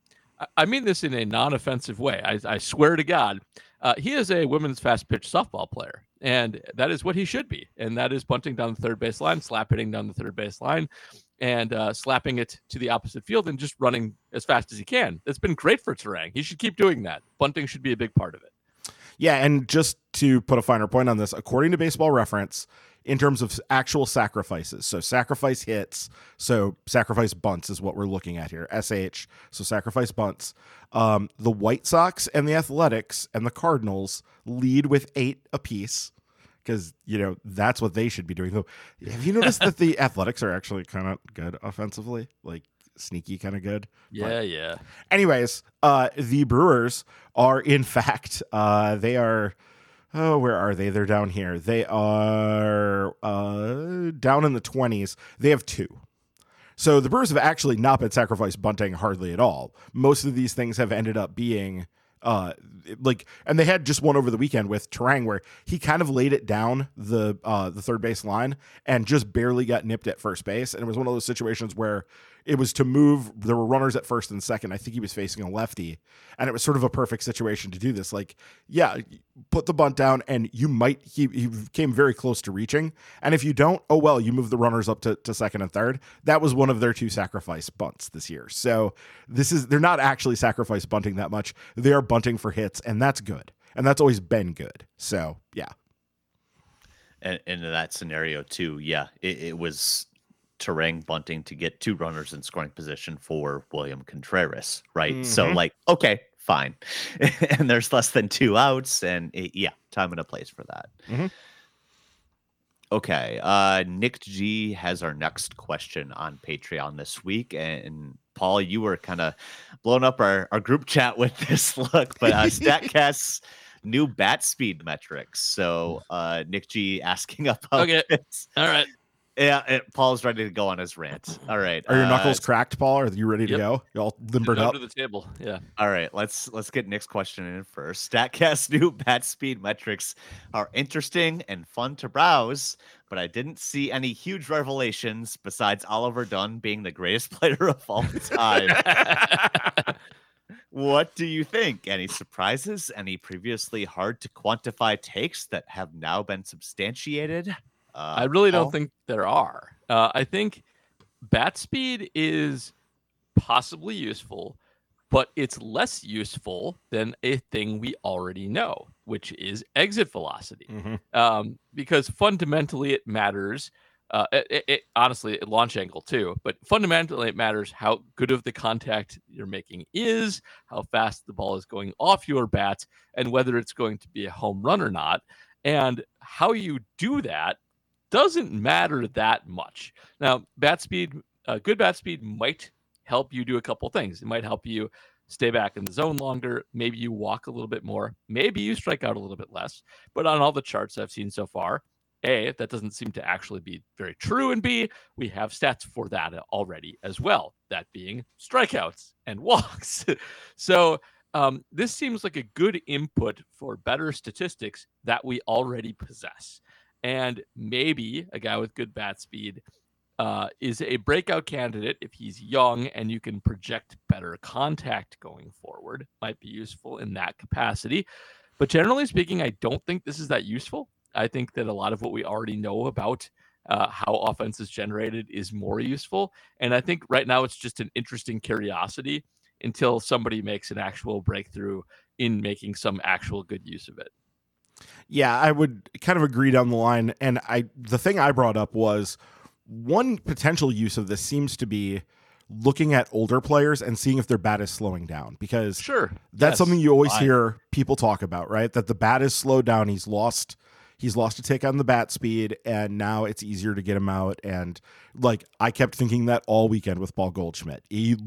in a non-offensive way. I swear to God, he is a women's fast pitch softball player, and that is what he should be. And that is bunting down the third base line, slap hitting down the third base line, and slapping it to the opposite field and just running as fast as he can. That's been great for Terang. He should keep doing that. Bunting should be a big part of it. Yeah, and just to put a finer point on this, according to Baseball Reference, in terms of actual sacrifices, so sacrifice hits, so sacrifice bunts is what we're looking at here, SH, so sacrifice bunts. The White Sox and the Athletics and the Cardinals lead with 8 apiece because, that's what they should be doing. Though, have you noticed that the Athletics are actually kind of good offensively? Like, sneaky kind of good. Yeah. Anyways, the Brewers are, in fact, they are... Oh, where are they? They're down here. They are down in the 20s. They have 2. So the Brewers have actually not been sacrifice bunting hardly at all. Most of these things have ended up being and they had just one over the weekend with Terang where he kind of laid it down the third base line and just barely got nipped at first base. And it was one of those situations where it was to move. There were runners at first and second. I think he was facing a lefty, and it was sort of a perfect situation to do this. Like, yeah, put the bunt down, and he came very close to reaching. And if you don't, oh well, you move the runners up to second and third. That was one of their 2 sacrifice bunts this year. So they're not actually sacrifice bunting that much. They are bunting for hits, and that's good. And that's always been good. So yeah. And in that scenario too, yeah, it was Terang bunting to get 2 runners in scoring position for William Contreras, right? Mm-hmm. So like, okay, fine. And there's less than 2 outs, and time and a place for that. Mm-hmm. Okay, Nick G has our next question on Patreon this week, and Paul, you were kind of blowing up our group chat with this look, but StatCast's new bat speed metrics. So Nick G asking about this. All right. Yeah, Paul's ready to go on his rant. All right. Are your knuckles cracked, Paul? Are you ready to go? You all limbered up? Under the table. Yeah. All right. Let's get Nick's question in first. StatCast's new bat speed metrics are interesting and fun to browse, but I didn't see any huge revelations besides Oliver Dunn being the greatest player of all time. What do you think? Any surprises? Any previously hard to quantify takes that have now been substantiated? I really don't think there are. I think bat speed is possibly useful, but it's less useful than a thing we already know, which is exit velocity. Mm-hmm. Because fundamentally it matters. Honestly, launch angle too, but fundamentally it matters how good of the contact you're making is, how fast the ball is going off your bat, and whether it's going to be a home run or not. And how you do that doesn't matter that much. Now, bat speed, good bat speed might help you do a couple things. It might help you stay back in the zone longer. Maybe you walk a little bit more. Maybe you strike out a little bit less. But on all the charts I've seen so far, A, that doesn't seem to actually be very true. And B, we have stats for that already as well, that being strikeouts and walks. So this seems like a good input for better statistics that we already possess. And maybe a guy with good bat speed is a breakout candidate if he's young and you can project better contact going forward. Might be useful in that capacity. But generally speaking, I don't think this is that useful. I think that a lot of what we already know about how offense is generated is more useful. And I think right now it's just an interesting curiosity until somebody makes an actual breakthrough in making some actual good use of it. Yeah, I would kind of agree down the line. And the thing I brought up was one potential use of this seems to be looking at older players and seeing if their bat is slowing down, because that's something you always hear people talk about, right? That the bat is slowed down. He's lost a tick on the bat speed, and now it's easier to get him out. And like, I kept thinking that all weekend with Paul Goldschmidt.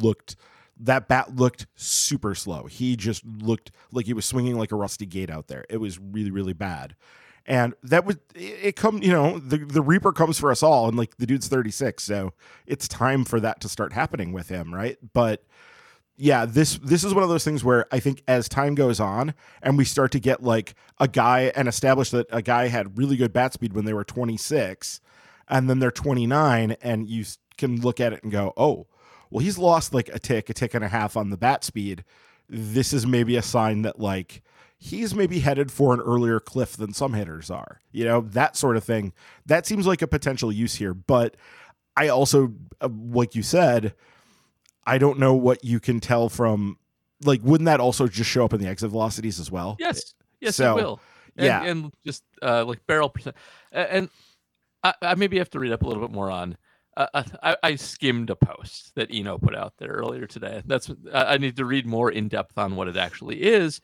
That bat looked super slow. He just looked like he was swinging like a rusty gate out there. It was really, really bad. And that was it. The Reaper comes for us all, and like, the dude's 36, so it's time for that to start happening with him, right? But yeah, this is one of those things where I think as time goes on and we start to get like a guy and establish that a guy had really good bat speed when they were 26, and then they're 29, and you can look at it and go, oh, well, he's lost like a tick and a half on the bat speed. This is maybe a sign that like he's maybe headed for an earlier cliff than some hitters are, that sort of thing. That seems like a potential use here. But I also, like you said, I don't know what you can tell from, like, wouldn't that also just show up in the exit velocities as well? Yes, it will. And just like barrel percent. And I maybe have to read up a little bit more on. I skimmed a post that Eno put out there earlier today. I need to read more in depth on what it actually is.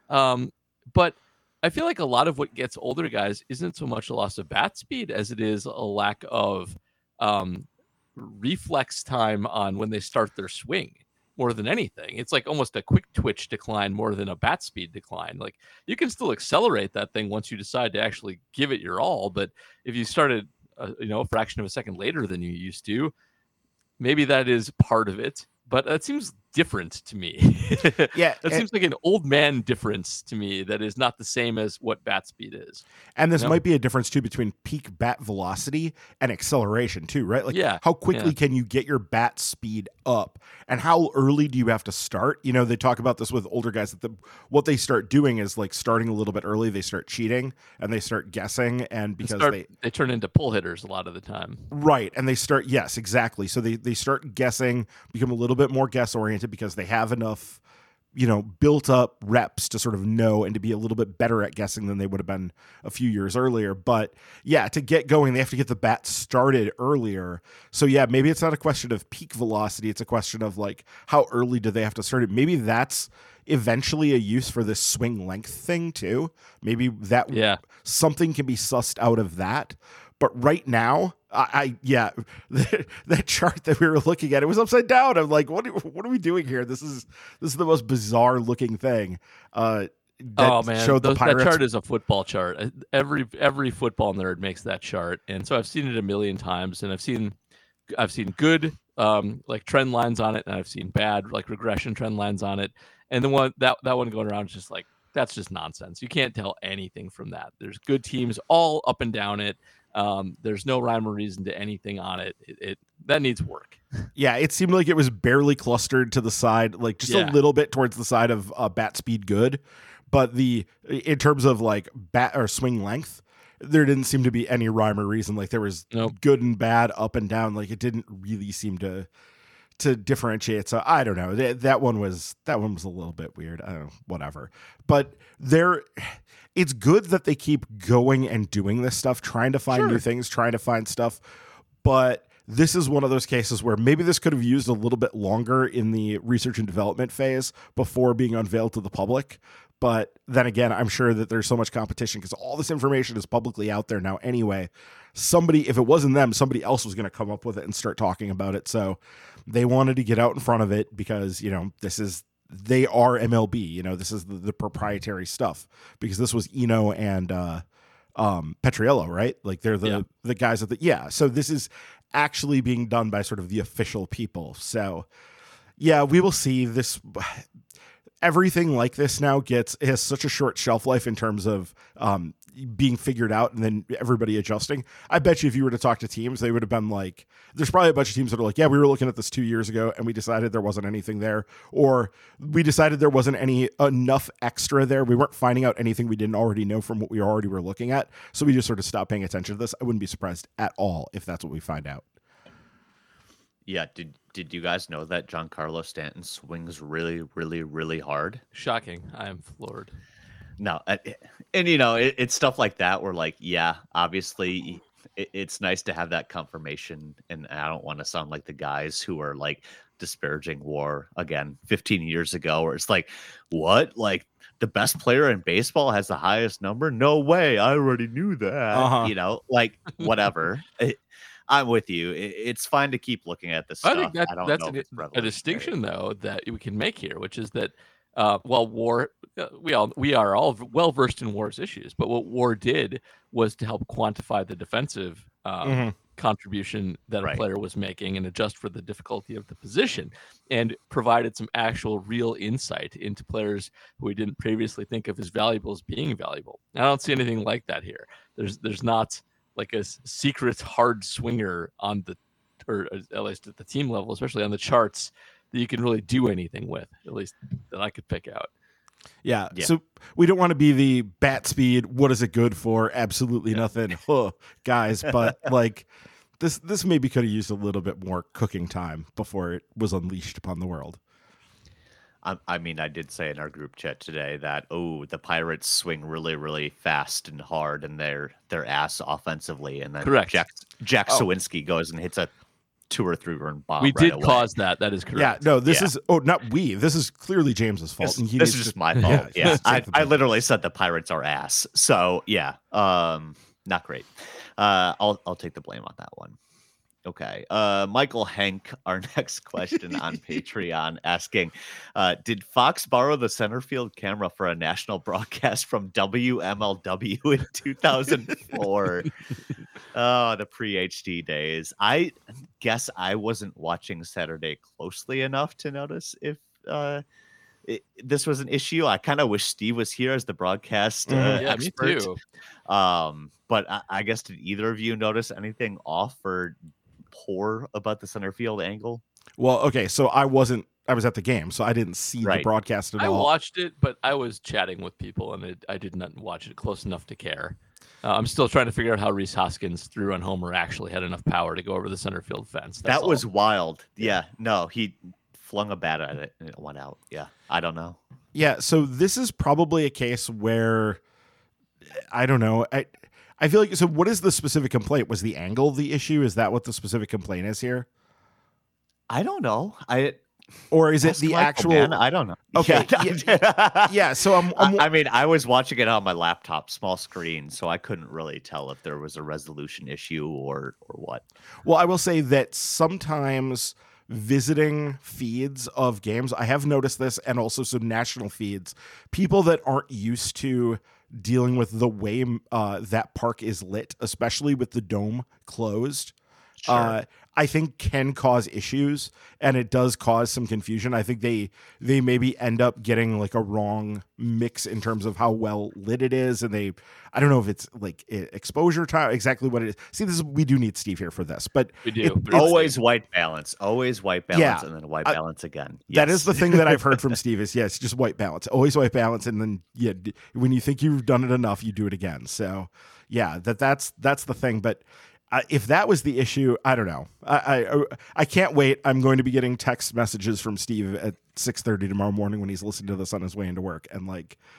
But I feel like a lot of what gets older guys isn't so much a loss of bat speed as it is a lack of reflex time on when they start their swing more than anything. It's like almost a quick twitch decline more than a bat speed decline. Like, you can still accelerate that thing once you decide to actually give it your all. But if you started, a fraction of a second later than you used to, maybe that is part of it. But that seems different to me. Yeah. That seems like an old man difference to me that is not the same as what bat speed is. And this might be a difference too between peak bat velocity and acceleration too, right? Like, how quickly can you get your bat speed up, and how early do you have to start? They talk about this with older guys that what they start doing is like starting a little bit early. They start cheating and they start guessing, and because they turn into pull hitters a lot of the time. Right. And they start, yes, exactly. So they start guessing, become a little bit more guess oriented because they have enough, built up reps to sort of know and to be a little bit better at guessing than they would have been a few years earlier. But yeah, to get going, they have to get the bat started earlier. So yeah, maybe it's not a question of peak velocity. It's a question of like, how early do they have to start it? Maybe that's eventually a use for this swing length thing too. Maybe that something can be sussed out of that. But right now, that chart that we were looking at, it was upside down. I'm like, what are we doing here? This is the most bizarre looking thing. That chart is a football chart. Every football nerd makes that chart, and so I've seen it a million times, and I've seen good like trend lines on it, and I've seen bad like regression trend lines on it. And the one that one going around is just like, that's just nonsense. You can't tell anything from that. There's good teams all up and down it. There's no rhyme or reason to anything on it. It that needs work. Yeah, it seemed like it was barely clustered to the side, like just a little bit towards the side of bat speed good. But in terms of like bat or swing length, there didn't seem to be any rhyme or reason. Like, there was good and bad, up and down. Like, it didn't really seem to differentiate. So I don't know. That one was a little bit weird. I don't know, whatever. But it's good that they keep going and doing this stuff, trying to find new things, trying to find stuff. But this is one of those cases where maybe this could have used a little bit longer in the research and development phase before being unveiled to the public. But then again, I'm sure that there's so much competition because all this information is publicly out there now anyway. Somebody, if it wasn't them, somebody else was going to come up with it and start talking about it. So they wanted to get out in front of it because, they are MLB, this is the proprietary stuff, because this was Eno and Petriello, right? Like they're the guys so this is actually being done by sort of the official people. So yeah, we will see this. Everything like this now has such a short shelf life in terms of being figured out and then everybody adjusting. I bet you if you were to talk to teams, they would have been like, there's probably a bunch of teams that are like, yeah, we were looking at this 2 years ago and we decided there wasn't anything there, or we decided there wasn't enough extra there. We weren't finding out anything we didn't already know from what we already were looking at. So we just sort of stopped paying attention to this. I wouldn't be surprised at all if that's what we find out. Yeah. Did you guys know that Giancarlo Stanton swings really, really, really hard? Shocking. I am floored. No. And, it's stuff like that where, like, yeah, obviously it's nice to have that confirmation. And I don't want to sound like the guys who are like disparaging WAR again 15 years ago, where it's like, what? Like the best player in baseball has the highest number? No way. I already knew that. Like whatever. I'm with you. It's fine to keep looking at this stuff. I think that's a distinction, though, that we can make here, which is that, WAR, we are all well versed in WAR's issues, but what WAR did was to help quantify the defensive contribution that a player was making and adjust for the difficulty of the position, and provided some actual real insight into players who we didn't previously think of as valuable as being valuable. I don't see anything like that here. There's not like a secret hard swinger or at least at the team level, especially on the charts, that you can really do anything with, at least that I could pick out. Yeah. So we don't want to be the bat speed. What is it good for? Absolutely nothing, guys. But like this maybe could have used a little bit more cooking time before it was unleashed upon the world. I mean, I did say in our group chat today that, the Pirates swing really, really fast and hard, and they're ass offensively. And then correct. Jack Sawinski goes and hits a 2 or 3 run bomb. We did cause that. That is correct. Yeah, no, this is not we. This is clearly James's fault. This is just my fault. Yeah, I literally said the Pirates are ass. So yeah, not great. I'll take the blame on that one. Okay. Michael Hank, our next question on Patreon, asking, did Fox borrow the center field camera for a national broadcast from WMLW in 2004? Oh, the pre-HD days. I guess I wasn't watching Saturday closely enough to notice if this was an issue. I kind of wish Steve was here as the broadcast expert. Me too. But I guess, did either of you notice anything off or poor about the center field angle? Well, okay, so I was at the game, so I didn't see the broadcast at all. I watched it, but I was chatting with people, and I did not watch it close enough to care. I'm still trying to figure out how Rhys Hoskins threw on homer actually had enough power to go over the center field fence. That was wild. Yeah, no, he flung a bat at it and it went out. Yeah, I don't know. Yeah, so this is probably a case where, I don't know, I feel like, so what is the specific complaint? Was the angle the issue? Is that what the specific complaint is here? I don't know. Or is it the actual? Man, I don't know. Okay. Yeah. So I mean, I was watching it on my laptop, small screen, so I couldn't really tell if there was a resolution issue or what. Well, I will say that sometimes visiting feeds of games, I have noticed this, and also some national feeds, people that aren't used to dealing with the way that park is lit, especially with the dome closed, I think can cause issues, and it does cause some confusion. I think they maybe end up getting like a wrong mix in terms of how well lit it is, and I don't know if it's like exposure time, exactly what it is. See, we do need Steve here for this, but we do. Always white balance, and then white balance again. Yes. That is the thing that I've heard from Steve is, yes, just white balance, always white balance, and then when you think you've done it enough, you do it again. So yeah, that's the thing, but. If that was the issue, I don't know. I can't wait. I'm going to be getting text messages from Steve at 6:30 tomorrow morning when he's listening to this on his way into work, and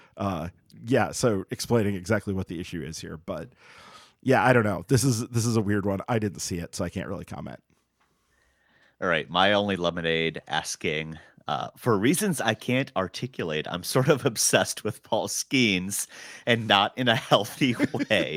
so explaining exactly what the issue is here. But yeah, I don't know. This is a weird one. I didn't see it, so I can't really comment. All right, My Only Lemonade asking, For reasons I can't articulate, I'm sort of obsessed with Paul Skeens, and not in a healthy way.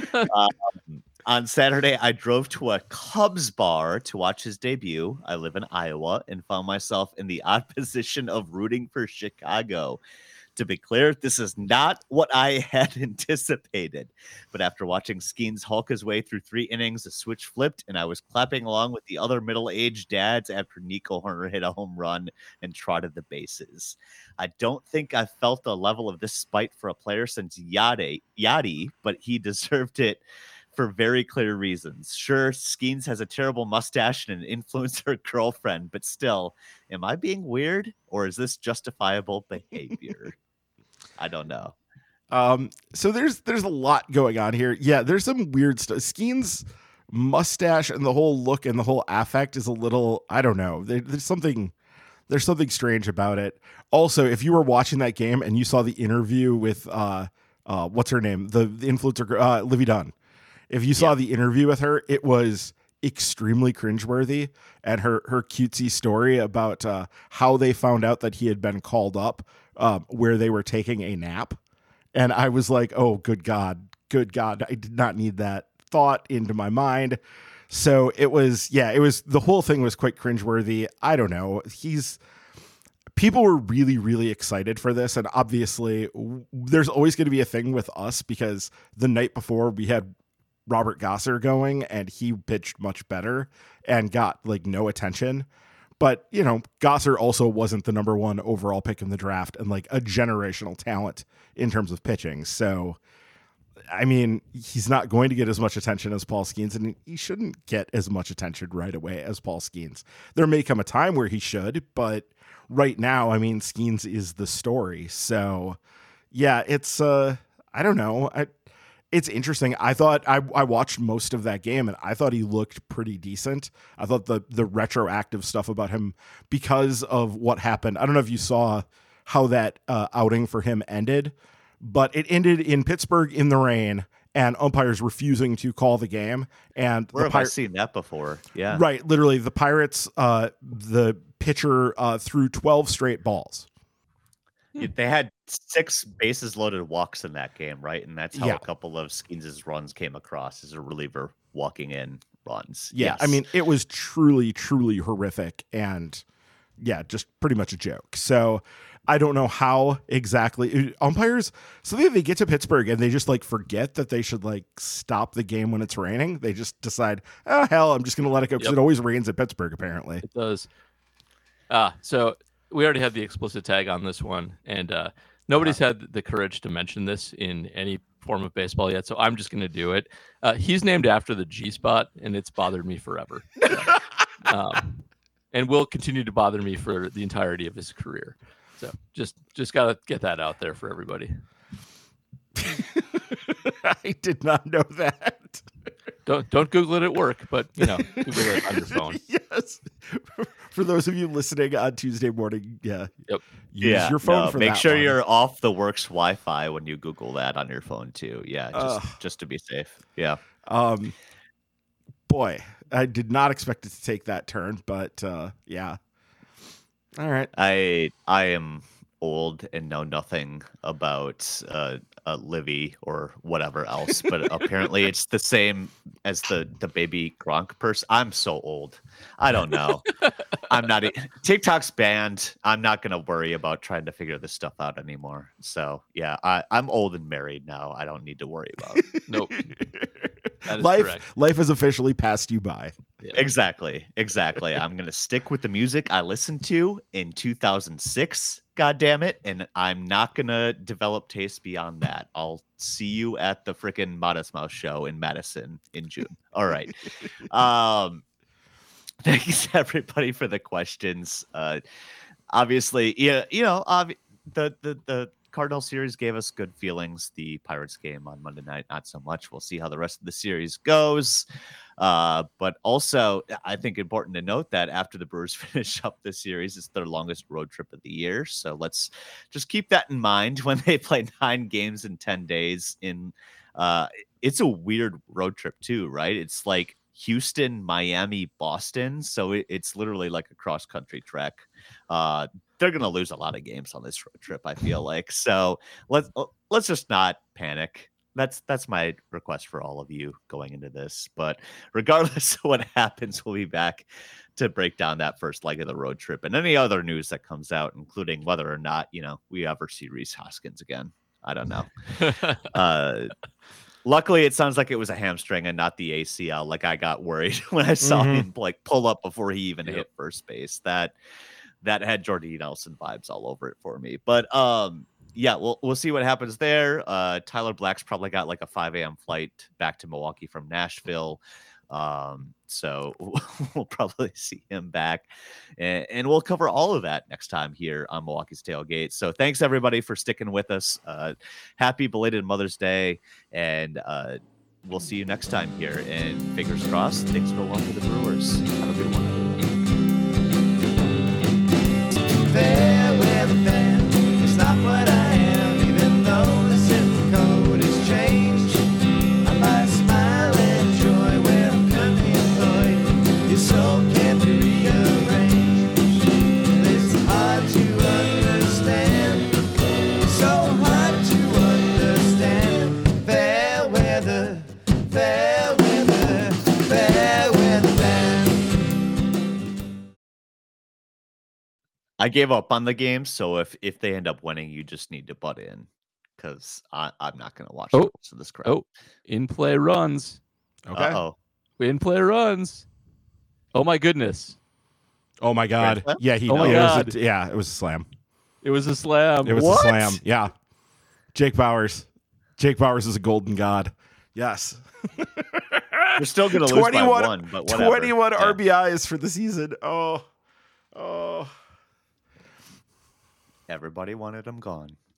On Saturday, I drove to a Cubs bar to watch his debut. I live in Iowa and found myself in the odd position of rooting for Chicago. To be clear, this is not what I had anticipated. But after watching Skeens hulk his way through 3 innings, the switch flipped, and I was clapping along with the other middle-aged dads after Nico Horner hit a home run and trotted the bases. I don't think I've felt a level of this spite for a player since Yadi, but he deserved it for very clear reasons. Sure, Skeens has a terrible mustache and an influencer girlfriend, but still, am I being weird, or is this justifiable behavior? I don't know. So there's a lot going on here. Yeah, there's some weird stuff. Skeens' mustache and the whole look and the whole affect is a little, I don't know. There's something strange about it. Also, if you were watching that game and you saw the interview with what's her name, the influencer Livy Dunn. If you saw the interview with her, it was extremely cringeworthy, and her cutesy story about how they found out that he had been called up where they were taking a nap. And I was like, oh, good God, I did not need that thought into my mind. So it was the whole thing was quite cringeworthy. I don't know. People were really, really excited for this. And obviously there's always going to be a thing with us because the night before we had Robert Gosser going and he pitched much better and got like no attention. But, you know, Gosser also wasn't the number 1 overall pick in the draft and like a generational talent in terms of pitching. So, I mean, he's not going to get as much attention as Paul Skeens, and he shouldn't get as much attention right away as Paul Skeens. There may come a time where he should, but right now, I mean, Skeens is the story. So, yeah, it's, I don't know. It's interesting. I thought I watched most of that game and I thought he looked pretty decent. I thought the retroactive stuff about him because of what happened. I don't know if you saw how that outing for him ended, but it ended in Pittsburgh in the rain and umpires refusing to call the game. And where have I seen that before? Yeah, right. Literally, the Pirates, the pitcher threw 12 straight balls. They had 6 bases loaded walks in that game, right? And that's how a couple of Skeens' runs came across as a reliever walking in runs. Yeah, yes. I mean, it was truly, truly horrific and, just pretty much a joke. So I don't know how exactly umpires, so they get to Pittsburgh and they just like forget that they should like stop the game when it's raining. They just decide, oh, hell, I'm just going to let it go because it always rains at Pittsburgh, apparently. It does. So we already had the explicit tag on this one, and nobody's had the courage to mention this in any form of baseball yet, so I'm just going to do it. He's named after the G-spot, and it's bothered me forever. And will continue to bother me for the entirety of his career. So just got to get that out there for everybody. I did not know that. Don't Google it at work, but Google it on your phone. Yes. For those of you listening on Tuesday morning, use your phone for make that sure one. You're off the works Wi-Fi when you Google that on your phone too. Yeah, just to be safe. Yeah. Boy, I did not expect it to take that turn, but yeah. All right. I am old and know nothing about Livy or whatever else, but apparently it's the same as the baby Gronk person. I'm so old. I don't know. I'm not. TikTok's banned. I'm not going to worry about trying to figure this stuff out anymore. So yeah, I'm old and married now. I don't need to worry about it. Nope. That is correct. Life has officially passed you by. Yeah. Exactly. I'm going to stick with the music I listened to in 2006. God damn it. And I'm not going to develop taste beyond that. I'll see you at the freaking Modest Mouse show in Madison in June. All right. Thanks everybody for the questions. Obviously, the Cardinal series gave us good feelings. The Pirates game on Monday night, not so much. We'll see how the rest of the series goes. But also, I think important to note that after the Brewers finish up this series, it's their longest road trip of the year. So let's just keep that in mind when they play 9 games in 10 days. It's a weird road trip too, right? It's like Houston, Miami, Boston. So it's literally like a cross country trek. They're going to lose a lot of games on this road trip, I feel like. So let's just not panic. That's my request for all of you going into this. But regardless of what happens, we'll be back to break down that first leg of the road trip and any other news that comes out, including whether or not, we ever see Rhys Hoskins again. I don't know. Luckily, it sounds like it was a hamstring and not the ACL. Like, I got worried when I saw him like pull up before he even hit first base. That had Jordy Nelson vibes all over it for me. But yeah, we'll see what happens there. Tyler Black's probably got like a 5 a.m. flight back to Milwaukee from Nashville. So we'll probably see him back, and we'll cover all of that next time here on Milwaukee's Tailgate. So thanks everybody for sticking with us. Happy belated Mother's Day, and we'll see you next time here. And fingers crossed, things go well for the Brewers. Have a good one. Fair weather fan, it's not what I am, even though the zip code has changed. I might smile and joy where I'm currently employed. Your soul can't be rearranged. It's hard to understand. It's so hard to understand. Fair weather, fair weather, fair weather fan. I gave up on the game, so if they end up winning, you just need to butt in, because I'm not going to watch the rest of this crap. Oh, in play runs. Okay. Uh-oh. In play runs. Oh my goodness. Oh my God. Yeah, Oh my God. It was a slam. It was a slam. It was a slam. Yeah. Jake Bauers. Jake Bauers is a golden god. Yes. You're still going to lose by one, but whatever. 21 RBIs for the season. Oh. Everybody wanted him gone.